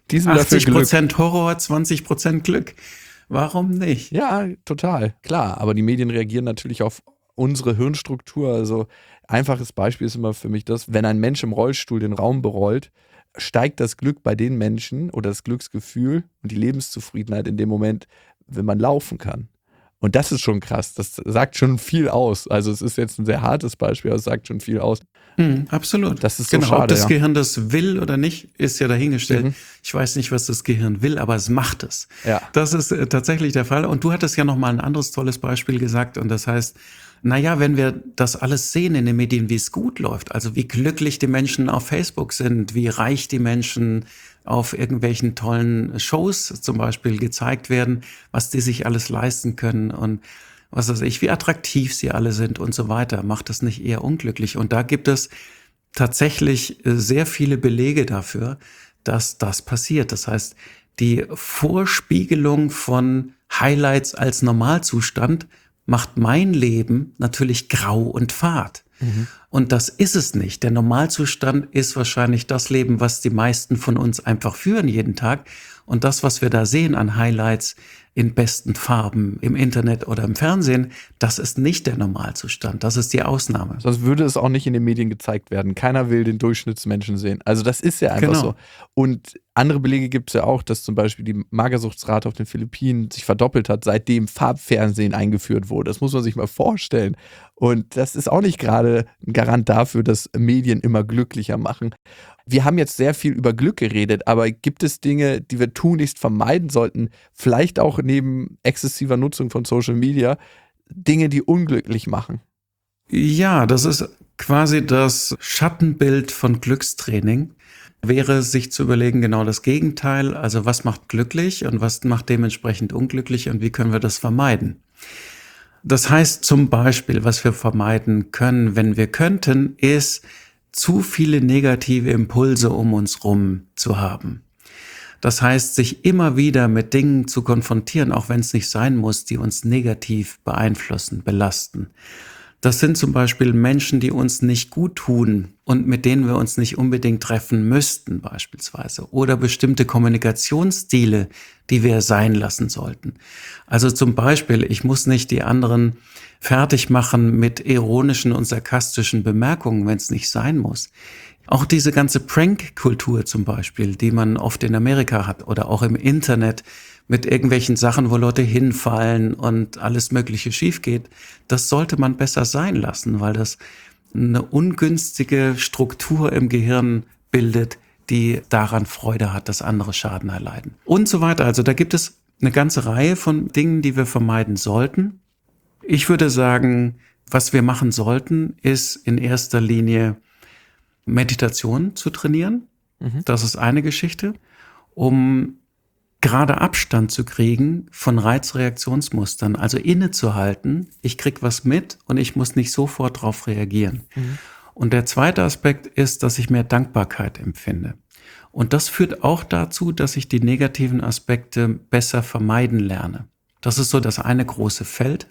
Speaker 5: 80% Horror, 20% Glück. Warum nicht?
Speaker 2: Ja, total. Klar, aber die Medien reagieren natürlich auf unsere Hirnstruktur. Also einfaches Beispiel ist immer für mich das, wenn ein Mensch im Rollstuhl den Raum berollt, steigt das Glück bei den Menschen oder das Glücksgefühl und die Lebenszufriedenheit in dem Moment, wenn man laufen kann. Und das ist schon krass. Das sagt schon viel aus. Also es ist jetzt ein sehr hartes Beispiel, aber es sagt schon viel aus.
Speaker 5: Absolut.
Speaker 2: Das ist so
Speaker 5: genau,
Speaker 2: schade.
Speaker 5: Ob das Gehirn das will oder nicht, ist ja dahingestellt. Ich weiß nicht, was das Gehirn will, aber es macht es.
Speaker 2: Ja.
Speaker 5: Das ist tatsächlich der Fall. Und du hattest ja noch mal ein anderes tolles Beispiel gesagt. Und das heißt, naja, wenn wir das alles sehen in den Medien, wie es gut läuft, also wie glücklich die Menschen auf Facebook sind, wie reich die Menschen auf irgendwelchen tollen Shows zum Beispiel gezeigt werden, was die sich alles leisten können und was weiß ich, wie attraktiv sie alle sind und so weiter, macht das nicht eher unglücklich. Und da gibt es tatsächlich sehr viele Belege dafür, dass das passiert. Das heißt, die Vorspiegelung von Highlights als Normalzustand macht mein Leben natürlich grau und fad. Und das ist es nicht. Der Normalzustand ist wahrscheinlich das Leben, was die meisten von uns einfach führen jeden Tag. Und das, was wir da sehen an Highlights in besten Farben im Internet oder im Fernsehen, das ist nicht der Normalzustand. Das ist die Ausnahme.
Speaker 2: Sonst würde es auch nicht in den Medien gezeigt werden. Keiner will den Durchschnittsmenschen sehen. Also das ist ja einfach so. Und andere Belege gibt es ja auch, dass zum Beispiel die Magersuchtsrate auf den Philippinen sich verdoppelt hat, seitdem Farbfernsehen eingeführt wurde. Das muss man sich mal vorstellen. Und das ist auch nicht gerade ein Garant dafür, dass Medien immer glücklicher machen. Wir haben jetzt sehr viel über Glück geredet, aber gibt es Dinge, die wir tunlichst vermeiden sollten, vielleicht auch neben exzessiver Nutzung von Social Media, Dinge, die unglücklich machen?
Speaker 5: Ja, das ist quasi das Schattenbild von Glückstraining. Wäre sich zu überlegen, genau das Gegenteil, also was macht glücklich und was macht dementsprechend unglücklich und wie können wir das vermeiden? Das heißt zum Beispiel, was wir vermeiden können, wenn wir könnten, ist, zu viele negative Impulse um uns rum zu haben. Das heißt, sich immer wieder mit Dingen zu konfrontieren, auch wenn es nicht sein muss, die uns negativ beeinflussen, belasten. Das sind zum Beispiel Menschen, die uns nicht gut tun und mit denen wir uns nicht unbedingt treffen müssten beispielsweise. Oder bestimmte Kommunikationsstile, die wir sein lassen sollten. Also zum Beispiel, ich muss nicht die anderen fertig machen mit ironischen und sarkastischen Bemerkungen, wenn es nicht sein muss. Auch diese ganze Prank-Kultur zum Beispiel, die man oft in Amerika hat oder auch im Internet mit irgendwelchen Sachen, wo Leute hinfallen und alles Mögliche schief geht, das sollte man besser sein lassen, weil das eine ungünstige Struktur im Gehirn bildet, die daran Freude hat, dass andere Schaden erleiden. Und so weiter. Also da gibt es eine ganze Reihe von Dingen, die wir vermeiden sollten. Ich würde sagen, was wir machen sollten, ist in erster Linie Meditation zu trainieren. Das ist eine Geschichte, um gerade Abstand zu kriegen von Reizreaktionsmustern, also innezuhalten. Ich krieg was mit und ich muss nicht sofort darauf reagieren. Und der zweite Aspekt ist, dass ich mehr Dankbarkeit empfinde. Und das führt auch dazu, dass ich die negativen Aspekte besser vermeiden lerne. Das ist so das eine große Feld.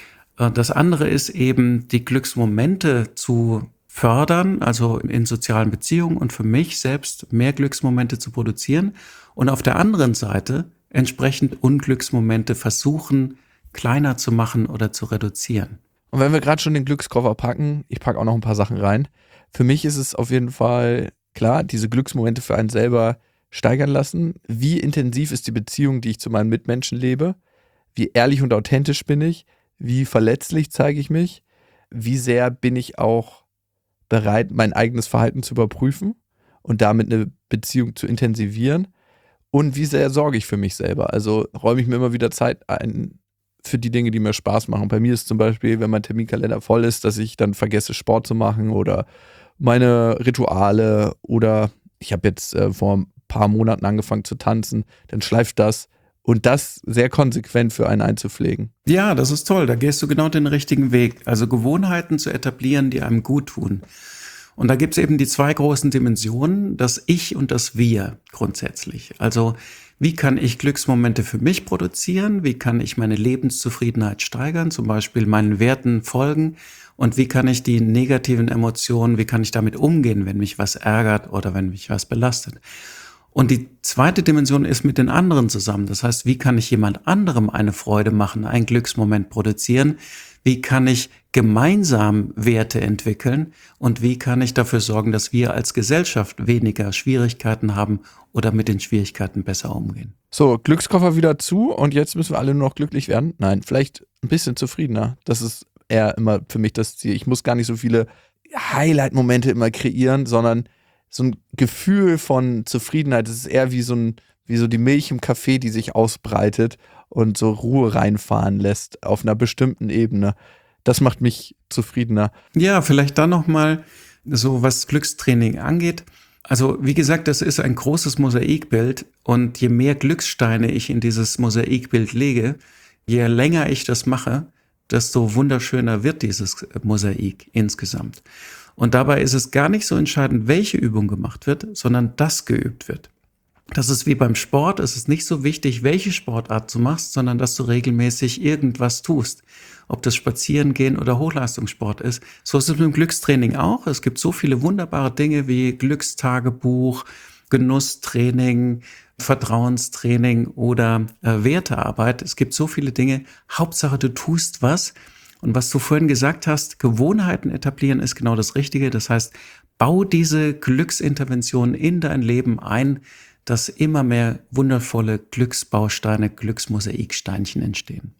Speaker 5: Das andere ist eben, die Glücksmomente zu fördern, also in sozialen Beziehungen und für mich selbst mehr Glücksmomente zu produzieren und auf der anderen Seite entsprechend Unglücksmomente versuchen, kleiner zu machen oder zu reduzieren.
Speaker 2: Und wenn wir gerade schon den Glückskoffer packen, ich packe auch noch ein paar Sachen rein. Für mich ist es auf jeden Fall klar, diese Glücksmomente für einen selber steigern lassen. Wie intensiv ist die Beziehung, die ich zu meinen Mitmenschen lebe? Wie ehrlich und authentisch bin ich? Wie verletzlich zeige ich mich? Wie sehr bin ich auch bereit, mein eigenes Verhalten zu überprüfen und damit eine Beziehung zu intensivieren? Und wie sehr sorge ich für mich selber? Also räume ich mir immer wieder Zeit ein für die Dinge, die mir Spaß machen. Bei mir ist zum Beispiel, wenn mein Terminkalender voll ist, dass ich dann vergesse, Sport zu machen oder meine Rituale, oder ich habe jetzt vor ein paar Monaten angefangen zu tanzen, dann schleift das. Und das sehr konsequent für einen einzupflegen.
Speaker 5: Ja, das ist toll. Da gehst du genau den richtigen Weg. Also Gewohnheiten zu etablieren, die einem gut tun. Und da gibt's eben die zwei großen Dimensionen, das Ich und das Wir grundsätzlich. Also wie kann ich Glücksmomente für mich produzieren? Wie kann ich meine Lebenszufriedenheit steigern? Zum Beispiel meinen Werten folgen. Und wie kann ich die negativen Emotionen, wie kann ich damit umgehen, wenn mich was ärgert oder wenn mich was belastet? Und die zweite Dimension ist mit den anderen zusammen. Das heißt, wie kann ich jemand anderem eine Freude machen, einen Glücksmoment produzieren? Wie kann ich gemeinsam Werte entwickeln? Und wie kann ich dafür sorgen, dass wir als Gesellschaft weniger Schwierigkeiten haben oder mit den Schwierigkeiten besser umgehen?
Speaker 2: So, Glückskoffer wieder zu und jetzt müssen wir alle nur noch glücklich werden? Nein, vielleicht ein bisschen zufriedener. Das ist eher immer für mich das Ziel. Ich muss gar nicht so viele Highlight-Momente immer kreieren, sondern so ein Gefühl von Zufriedenheit. Das ist eher wie so die Milch im Kaffee, die sich ausbreitet und so Ruhe reinfahren lässt auf einer bestimmten Ebene. Das macht mich zufriedener.
Speaker 5: Ja, vielleicht dann nochmal so, was Glückstraining angeht. Also wie gesagt, das ist ein großes Mosaikbild und je mehr Glückssteine ich in dieses Mosaikbild lege, je länger ich das mache, desto wunderschöner wird dieses Mosaik insgesamt. Und dabei ist es gar nicht so entscheidend, welche Übung gemacht wird, sondern dass geübt wird. Das ist wie beim Sport. Es ist nicht so wichtig, welche Sportart du machst, sondern dass du regelmäßig irgendwas tust. Ob das Spazierengehen oder Hochleistungssport ist. So ist es mit dem Glückstraining auch. Es gibt so viele wunderbare Dinge wie Glückstagebuch, Genusstraining, Vertrauenstraining oder Wertearbeit. Es gibt so viele Dinge. Hauptsache, du tust was. Und was du vorhin gesagt hast, Gewohnheiten etablieren ist genau das Richtige. Das heißt, bau diese Glücksinterventionen in dein Leben ein, dass immer mehr wundervolle Glücksbausteine, Glücksmosaiksteinchen entstehen.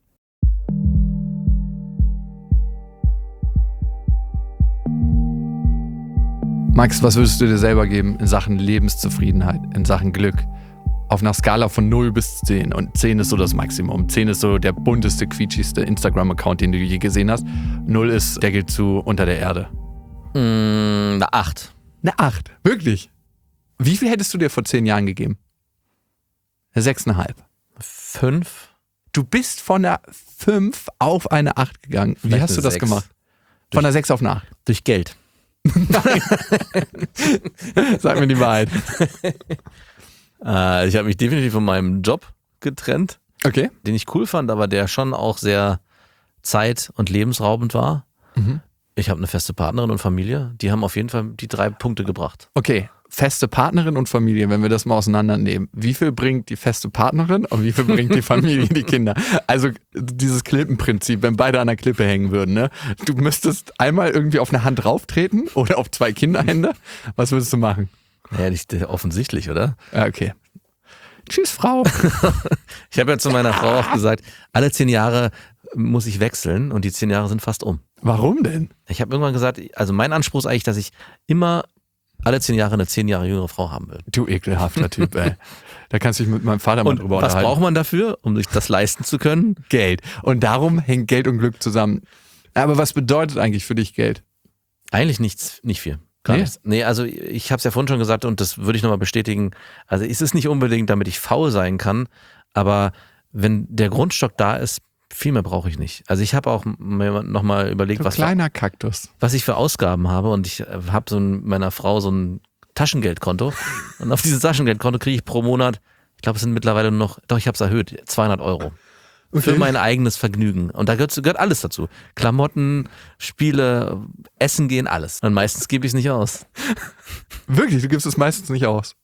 Speaker 2: Max, was würdest du dir selber geben in Sachen Lebenszufriedenheit, in Sachen Glück? Auf einer Skala von 0 bis 10. Und 10 ist so das Maximum. 10 ist so der bunteste, quietschigste Instagram-Account, den du je gesehen hast. 0 ist, der geht zu unter der Erde.
Speaker 3: Eine 8.
Speaker 2: Eine 8? Wirklich? Wie viel hättest du dir vor 10 Jahren gegeben? Eine 6,5.
Speaker 3: 5?
Speaker 2: Du bist von der 5 auf eine 8 gegangen. Wie
Speaker 3: Vielleicht
Speaker 2: hast du
Speaker 3: eine
Speaker 2: das
Speaker 3: 6.
Speaker 2: gemacht? Von der 6 auf eine 8.
Speaker 3: Durch Geld.
Speaker 2: Sag mir die Wahrheit.
Speaker 3: Ich habe mich definitiv von meinem Job getrennt,
Speaker 2: Okay.
Speaker 3: den ich cool fand, aber der schon auch sehr zeit- und lebensraubend war. Ich habe eine feste Partnerin und Familie. Die haben auf jeden Fall die 3 Punkte gebracht.
Speaker 2: Okay, feste Partnerin und Familie, wenn wir das mal auseinandernehmen. Wie viel bringt die feste Partnerin und wie viel bringt die Familie, die Kinder? Also dieses Klippenprinzip, wenn beide an der Klippe hängen würden, ne? Du müsstest einmal irgendwie auf eine Hand rauftreten oder auf 2 Kinderhände. Was würdest du machen?
Speaker 3: Ja, nicht offensichtlich, oder?
Speaker 2: Ja, okay. Tschüss, Frau.
Speaker 3: Ich habe ja zu meiner Frau auch gesagt, alle 10 Jahre muss ich wechseln und die 10 Jahre sind fast um.
Speaker 2: Warum denn?
Speaker 3: Ich habe irgendwann gesagt, also mein Anspruch ist eigentlich, dass ich immer alle 10 Jahre eine 10 Jahre jüngere Frau haben will.
Speaker 2: Du ekelhafter Typ, ey. Da kannst du dich mit meinem Vater mal
Speaker 3: Und
Speaker 2: drüber
Speaker 3: was
Speaker 2: unterhalten.
Speaker 3: braucht man dafür, um sich das leisten zu können?
Speaker 2: Geld. Und darum hängt Geld und Glück zusammen. Aber was bedeutet eigentlich für dich Geld?
Speaker 3: Eigentlich nicht viel. Gar
Speaker 2: Nee?
Speaker 3: nichts. Nee, also ich habe es ja vorhin schon gesagt und das würde ich nochmal bestätigen. Also es ist nicht unbedingt, damit ich faul sein kann, aber wenn der Grundstock da ist, viel mehr brauche ich nicht. Also ich habe auch mir nochmal überlegt,
Speaker 2: So kleiner Kaktus.
Speaker 3: was ich für Ausgaben habe und ich habe so meiner Frau so ein Taschengeldkonto und auf dieses Taschengeldkonto kriege ich pro Monat, ich glaube es sind mittlerweile nur noch, doch ich habe es erhöht, 200 Euro. Für mein eigenes Vergnügen. Und da gehört alles dazu. Klamotten, Spiele, Essen gehen, alles. Und meistens gebe ich es nicht aus.
Speaker 2: Wirklich, du gibst es meistens nicht aus.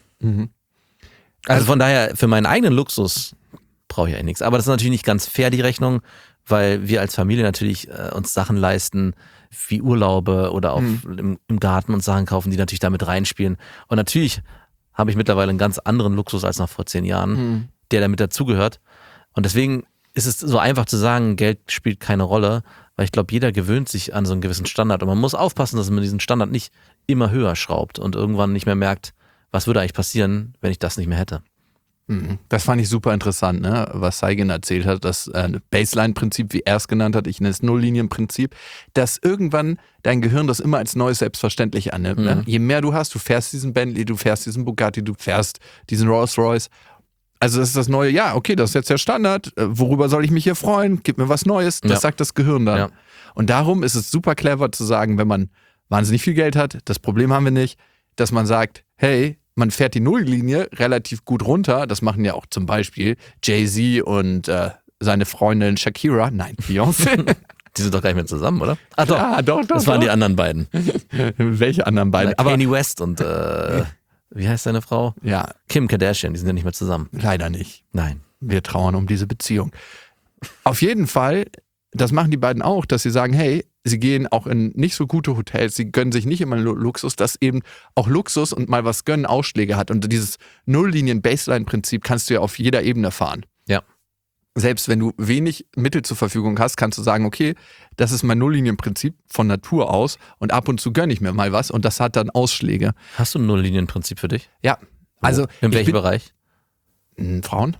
Speaker 3: Also von daher, für meinen eigenen Luxus brauche ich eigentlich nichts. Aber das ist natürlich nicht ganz fair, die Rechnung, weil wir als Familie natürlich uns Sachen leisten, wie Urlaube oder auch im Garten uns Sachen kaufen, die natürlich damit reinspielen. Und natürlich habe ich mittlerweile einen ganz anderen Luxus als noch vor 10 Jahren, der damit dazugehört. Und deswegen ist es so einfach zu sagen, Geld spielt keine Rolle, weil ich glaube, jeder gewöhnt sich an so einen gewissen Standard. Und man muss aufpassen, dass man diesen Standard nicht immer höher schraubt und irgendwann nicht mehr merkt, was würde eigentlich passieren, wenn ich das nicht mehr hätte.
Speaker 2: Das fand ich super interessant, ne? Was Saigen erzählt hat, das Baseline-Prinzip, wie er es genannt hat, ich nenne es Nulllinienprinzip, dass irgendwann dein Gehirn das immer als neues Selbstverständlich annimmt. Ne? Je mehr du hast, du fährst diesen Bentley, du fährst diesen Bugatti, du fährst diesen Rolls-Royce. Also das ist das Neue, ja, okay, das ist jetzt der Standard, worüber soll ich mich hier freuen? Gib mir was Neues, das sagt das Gehirn dann.
Speaker 3: Ja.
Speaker 2: Und darum ist es super clever zu sagen, wenn man wahnsinnig viel Geld hat, das Problem haben wir nicht, dass man sagt, hey, man fährt die Nulllinie relativ gut runter, das machen ja auch zum Beispiel Jay-Z und seine Freundin Shakira, nein, Beyoncé.
Speaker 3: Die sind doch gar nicht mehr zusammen, oder? Ah doch,
Speaker 2: doch,
Speaker 3: das waren die anderen beiden.
Speaker 2: Welche anderen beiden?
Speaker 3: Aber Kanye West und wie heißt seine Frau?
Speaker 2: Ja,
Speaker 3: Kim Kardashian, die sind ja nicht mehr zusammen.
Speaker 2: leider nicht.
Speaker 3: Nein.
Speaker 2: Wir trauern um diese Beziehung. Auf jeden Fall, das machen die beiden auch, dass sie sagen, hey, sie gehen auch in nicht so gute Hotels, sie gönnen sich nicht immer Luxus, dass eben auch Luxus und mal was gönnen Ausschläge hat. Und dieses Nulllinien-Baseline-Prinzip kannst du ja auf jeder Ebene fahren.
Speaker 3: Ja.
Speaker 2: Selbst wenn du wenig Mittel zur Verfügung hast, kannst du sagen, okay, das ist mein Nulllinienprinzip von Natur aus und ab und zu gönne ich mir mal was und das hat dann Ausschläge.
Speaker 3: Hast du ein Nulllinienprinzip für dich?
Speaker 2: Ja, also
Speaker 3: In welchem Bereich?
Speaker 2: Frauen?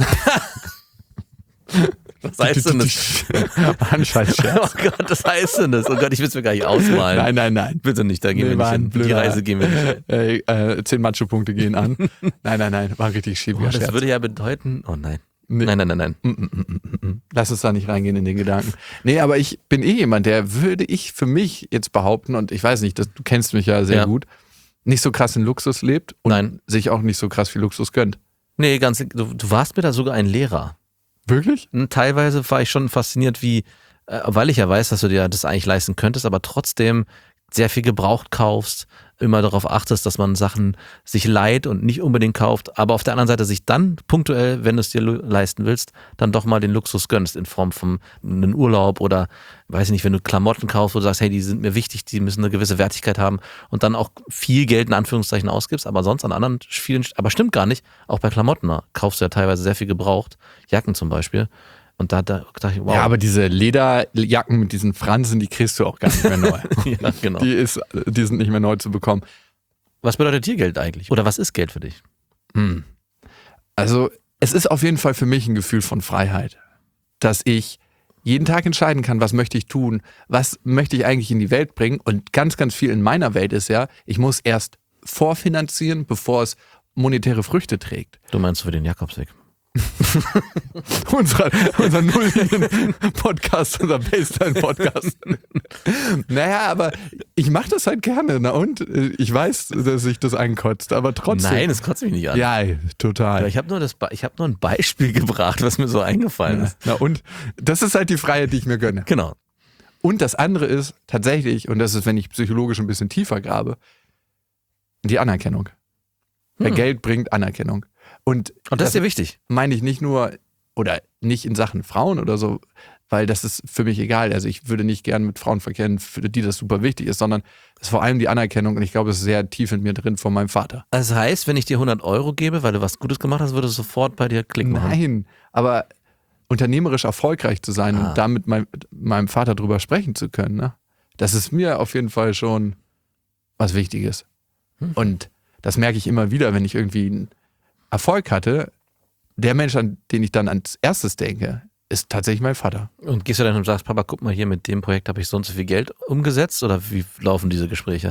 Speaker 3: Was heißt denn das? Oh Gott, das heißt denn das? Oh Gott, ich will es mir gar nicht ausmalen.
Speaker 2: Nein.
Speaker 3: Bitte nicht, da gehen wir nicht hin. Die Reise gehen wir nicht.
Speaker 2: 10 Macho-Punkte gehen an. Nein, war ein richtig schäbiger
Speaker 3: Das
Speaker 2: Scherz.
Speaker 3: würde ja bedeuten, oh nein.
Speaker 2: Nee.
Speaker 3: Nein.
Speaker 2: Lass uns da nicht reingehen in den Gedanken. Nee, aber ich bin jemand, der würde ich für mich jetzt behaupten, und ich weiß nicht, du kennst mich ja sehr gut, nicht so krass in Luxus lebt und sich auch nicht so krass viel Luxus gönnt.
Speaker 3: Nee, du warst mir da sogar ein Lehrer.
Speaker 2: Wirklich?
Speaker 3: Teilweise war ich schon fasziniert, weil ich ja weiß, dass du dir das eigentlich leisten könntest, aber trotzdem sehr viel gebraucht kaufst, immer darauf achtest, dass man Sachen sich leiht und nicht unbedingt kauft, aber auf der anderen Seite sich dann punktuell, wenn du es dir leisten willst, dann doch mal den Luxus gönnst in Form von einem Urlaub oder, weiß ich nicht, wenn du Klamotten kaufst, wo du sagst, hey, die sind mir wichtig, die müssen eine gewisse Wertigkeit haben und dann auch viel Geld in Anführungszeichen ausgibst, aber sonst an anderen vielen, aber stimmt gar nicht, auch bei Klamotten kaufst du ja teilweise sehr viel gebraucht, Jacken zum Beispiel. Und da dachte ich, wow.
Speaker 2: Ja, aber diese Lederjacken mit diesen Fransen, die kriegst du auch gar nicht mehr neu.
Speaker 3: Ja, genau.
Speaker 2: Die sind nicht mehr neu zu bekommen.
Speaker 3: Was bedeutet dir Geld eigentlich? Oder was ist Geld für dich?
Speaker 2: Also, es ist auf jeden Fall für mich ein Gefühl von Freiheit. Dass ich jeden Tag entscheiden kann, was möchte ich tun, was möchte ich eigentlich in die Welt bringen. Und ganz, ganz viel in meiner Welt ist ja, ich muss erst vorfinanzieren, bevor es monetäre Früchte trägt.
Speaker 3: Du meinst für den Jakobsweg?
Speaker 2: unser Nulllinien-Podcast, unser Baseline-Podcast. Naja, aber ich mache das halt gerne. Na und? Ich weiß, dass sich das einkotzt, aber trotzdem.
Speaker 3: Nein, das kotzt mich nicht an.
Speaker 2: Ja, total.
Speaker 3: Ich habe nur ein Beispiel gebracht, was mir so eingefallen ist.
Speaker 2: Na und? Das ist halt die Freiheit, die ich mir gönne.
Speaker 3: Genau.
Speaker 2: Und das andere ist tatsächlich, und das ist, wenn ich psychologisch ein bisschen tiefer grabe, die Anerkennung. Weil Geld bringt Anerkennung. Und
Speaker 3: das ist dir wichtig.
Speaker 2: Meine ich nicht nur, oder nicht in Sachen Frauen oder so, weil das ist für mich egal. Also ich würde nicht gern mit Frauen verkehren, für die das super wichtig ist, sondern es ist vor allem die Anerkennung und ich glaube, es ist sehr tief in mir drin von meinem Vater.
Speaker 3: Das heißt, wenn ich dir 100 Euro gebe, weil du was Gutes gemacht hast, würde es sofort bei dir klicken.
Speaker 2: Nein, aber unternehmerisch erfolgreich zu sein und damit meinem Vater drüber sprechen zu können, ne? Das ist mir auf jeden Fall schon was Wichtiges. Und das merke ich immer wieder, wenn ich irgendwie einen Erfolg hatte. Der Mensch, an den ich dann als erstes denke, ist tatsächlich mein Vater.
Speaker 3: Und gehst du dann und sagst, Papa, guck mal hier, mit dem Projekt habe ich so und so viel Geld umgesetzt oder wie laufen diese Gespräche?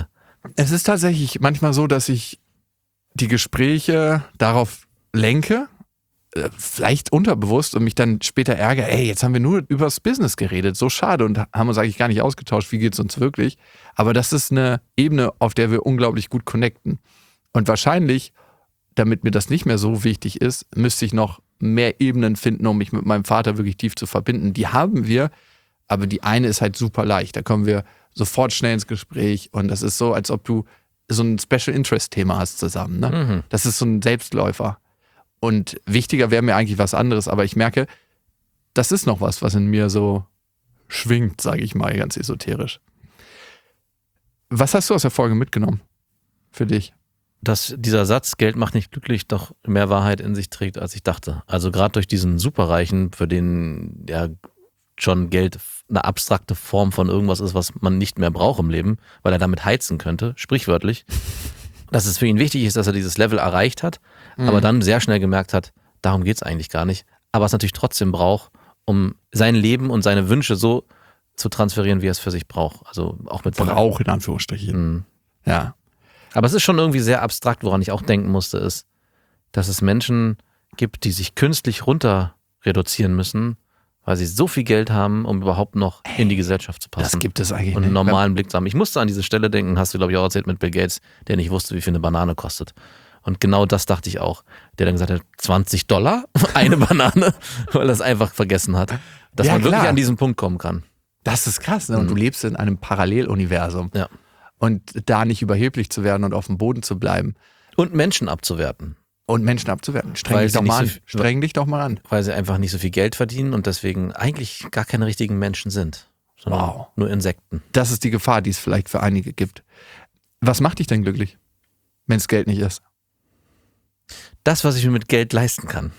Speaker 2: Es ist tatsächlich manchmal so, dass ich die Gespräche darauf lenke, vielleicht unterbewusst, und mich dann später ärgere, ey, jetzt haben wir nur übers Business geredet, so schade, und haben uns eigentlich gar nicht ausgetauscht, wie geht's uns wirklich. Aber das ist eine Ebene, auf der wir unglaublich gut connecten. Und wahrscheinlich, damit mir das nicht mehr so wichtig ist, müsste ich noch mehr Ebenen finden, um mich mit meinem Vater wirklich tief zu verbinden. Die haben wir, aber die eine ist halt super leicht. Da kommen wir sofort schnell ins Gespräch, und das ist so, als ob du so ein Special Interest Thema hast zusammen. Ne? Das ist so ein Selbstläufer. Und wichtiger wäre mir eigentlich was anderes, aber ich merke, das ist noch was in mir so schwingt, sage ich mal, ganz esoterisch. Was hast du aus der Folge mitgenommen für dich?
Speaker 3: Dass dieser Satz, Geld macht nicht glücklich, doch mehr Wahrheit in sich trägt, als ich dachte. Also gerade durch diesen Superreichen, für den ja schon Geld eine abstrakte Form von irgendwas ist, was man nicht mehr braucht im Leben, weil er damit heizen könnte, sprichwörtlich. Dass es für ihn wichtig ist, dass er dieses Level erreicht hat, aber dann sehr schnell gemerkt hat, darum geht es eigentlich gar nicht. Aber es natürlich trotzdem braucht, um sein Leben und seine Wünsche so zu transferieren, wie er es für sich braucht. Also auch mit
Speaker 2: Brauch in Anführungsstrichen. Ja.
Speaker 3: Aber es ist schon irgendwie sehr abstrakt, woran ich auch denken musste, ist, dass es Menschen gibt, die sich künstlich runter reduzieren müssen, weil sie so viel Geld haben, um überhaupt noch in die Gesellschaft zu passen.
Speaker 2: Das gibt es eigentlich
Speaker 3: und einen
Speaker 2: nicht.
Speaker 3: normalen Blick zu haben. Ich musste an diese Stelle denken, hast du, glaube ich, auch erzählt mit Bill Gates, der nicht wusste, wie viel eine Banane kostet. Und genau das dachte ich auch. Der dann gesagt hat, $20 eine Banane, weil er es einfach vergessen hat. Dass man wirklich an diesen Punkt kommen kann.
Speaker 2: Das ist krass, ne? Und du lebst in einem Paralleluniversum.
Speaker 3: Ja.
Speaker 2: Und da nicht überheblich zu werden und auf dem Boden zu bleiben.
Speaker 3: Und Menschen abzuwerten.
Speaker 2: Streng dich doch mal an.
Speaker 3: Weil sie einfach nicht so viel Geld verdienen und deswegen eigentlich gar keine richtigen Menschen sind. Sondern nur Insekten.
Speaker 2: Das ist die Gefahr, die es vielleicht für einige gibt. Was macht dich denn glücklich, wenn es Geld nicht ist?
Speaker 3: Das, was ich mir mit Geld leisten kann.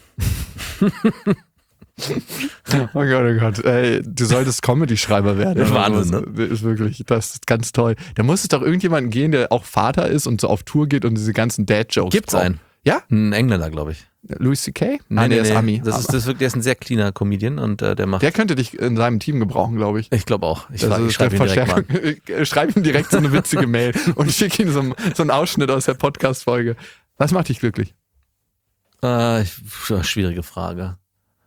Speaker 2: Oh Gott. Ey, du solltest Comedy-Schreiber werden.
Speaker 3: Das ist Wahnsinn,
Speaker 2: ne? Ist wirklich, das ist ganz toll. Da muss es doch irgendjemanden gehen, der auch Vater ist und so auf Tour geht und diese ganzen Dad-Jokes
Speaker 3: Gibt's einen?
Speaker 2: Ja?
Speaker 3: Ein Engländer, glaube ich.
Speaker 2: Louis C.K.?
Speaker 3: Nein,
Speaker 2: der ist Ami.
Speaker 3: Der ist ein sehr cleaner Comedian und der macht...
Speaker 2: Der könnte dich in seinem Team gebrauchen, glaube ich.
Speaker 3: Ich glaube auch. Ich
Speaker 2: Also
Speaker 3: schreibe ihn direkt mal an.
Speaker 2: Schreib ihm direkt so eine witzige Mail und schick ihm so einen Ausschnitt aus der Podcast-Folge. Was macht dich glücklich?
Speaker 3: Schwierige Frage.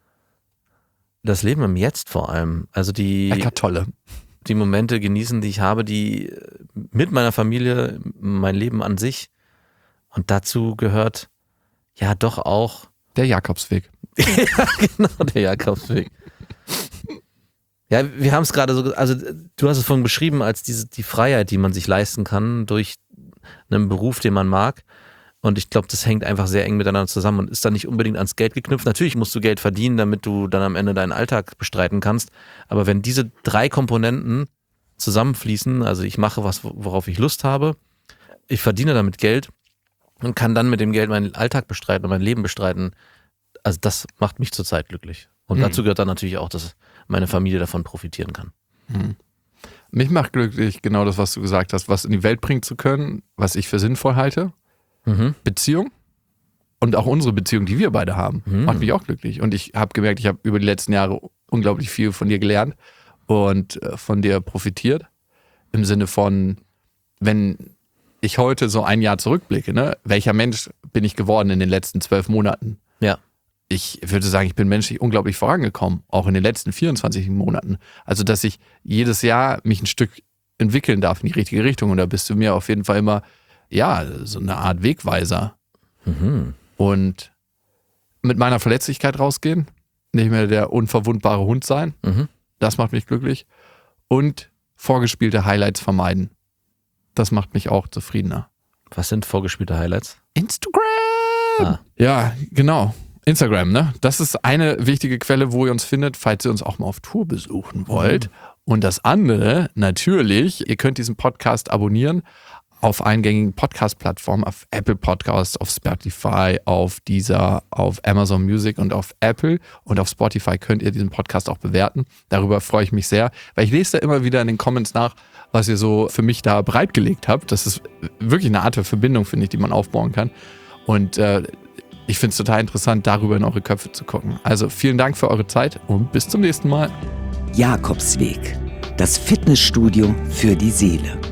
Speaker 3: Das Leben im Jetzt vor allem. Also die Momente genießen, die ich habe, die mit meiner Familie, mein Leben an sich. Und dazu gehört ja doch auch
Speaker 2: der Jakobsweg.
Speaker 3: Ja, genau, der Jakobsweg. Ja, wir haben es gerade so, also du hast es vorhin beschrieben als die Freiheit, die man sich leisten kann durch einen Beruf, den man mag. Und ich glaube, das hängt einfach sehr eng miteinander zusammen und ist dann nicht unbedingt ans Geld geknüpft. Natürlich musst du Geld verdienen, damit du dann am Ende deinen Alltag bestreiten kannst. Aber wenn diese 3 Komponenten zusammenfließen, also ich mache was, worauf ich Lust habe, ich verdiene damit Geld und kann dann mit dem Geld meinen Alltag bestreiten und mein Leben bestreiten, also das macht mich zurzeit glücklich. Und dazu gehört dann natürlich auch, dass meine Familie davon profitieren kann.
Speaker 2: Mich macht glücklich genau das, was du gesagt hast, was in die Welt bringen zu können, was ich für sinnvoll halte. Beziehung und auch unsere Beziehung, die wir beide haben, macht mich auch glücklich. Und ich habe gemerkt, ich habe über die letzten Jahre unglaublich viel von dir gelernt und von dir profitiert. Im Sinne von, wenn ich heute so ein Jahr zurückblicke, ne, welcher Mensch bin ich geworden in den letzten 12 Monaten?
Speaker 3: Ja.
Speaker 2: Ich würde sagen, ich bin menschlich unglaublich vorangekommen, auch in den letzten 24 Monaten. Also, dass ich jedes Jahr mich ein Stück entwickeln darf in die richtige Richtung. Und da bist du mir auf jeden Fall immer so eine Art Wegweiser. Und mit meiner Verletzlichkeit rausgehen, nicht mehr der unverwundbare Hund sein, das macht mich glücklich. Und vorgespielte Highlights vermeiden. Das macht mich auch zufriedener.
Speaker 3: Was sind vorgespielte Highlights?
Speaker 2: Instagram! Ja, genau. Instagram, ne? Das ist eine wichtige Quelle, wo ihr uns findet, falls ihr uns auch mal auf Tour besuchen wollt. Und das andere, natürlich, ihr könnt diesen Podcast abonnieren auf eingängigen Podcast-Plattformen, auf Apple Podcasts, auf Spotify, auf Deezer, auf Amazon Music und auf Apple. Und auf Spotify könnt ihr diesen Podcast auch bewerten. Darüber freue ich mich sehr, weil ich lese da immer wieder in den Comments nach, was ihr so für mich da bereitgelegt habt. Das ist wirklich eine Art der Verbindung, finde ich, die man aufbauen kann. Und ich finde es total interessant, darüber in eure Köpfe zu gucken. Also vielen Dank für eure Zeit und bis zum nächsten Mal.
Speaker 1: Jakobsweg, das Fitnessstudio für die Seele.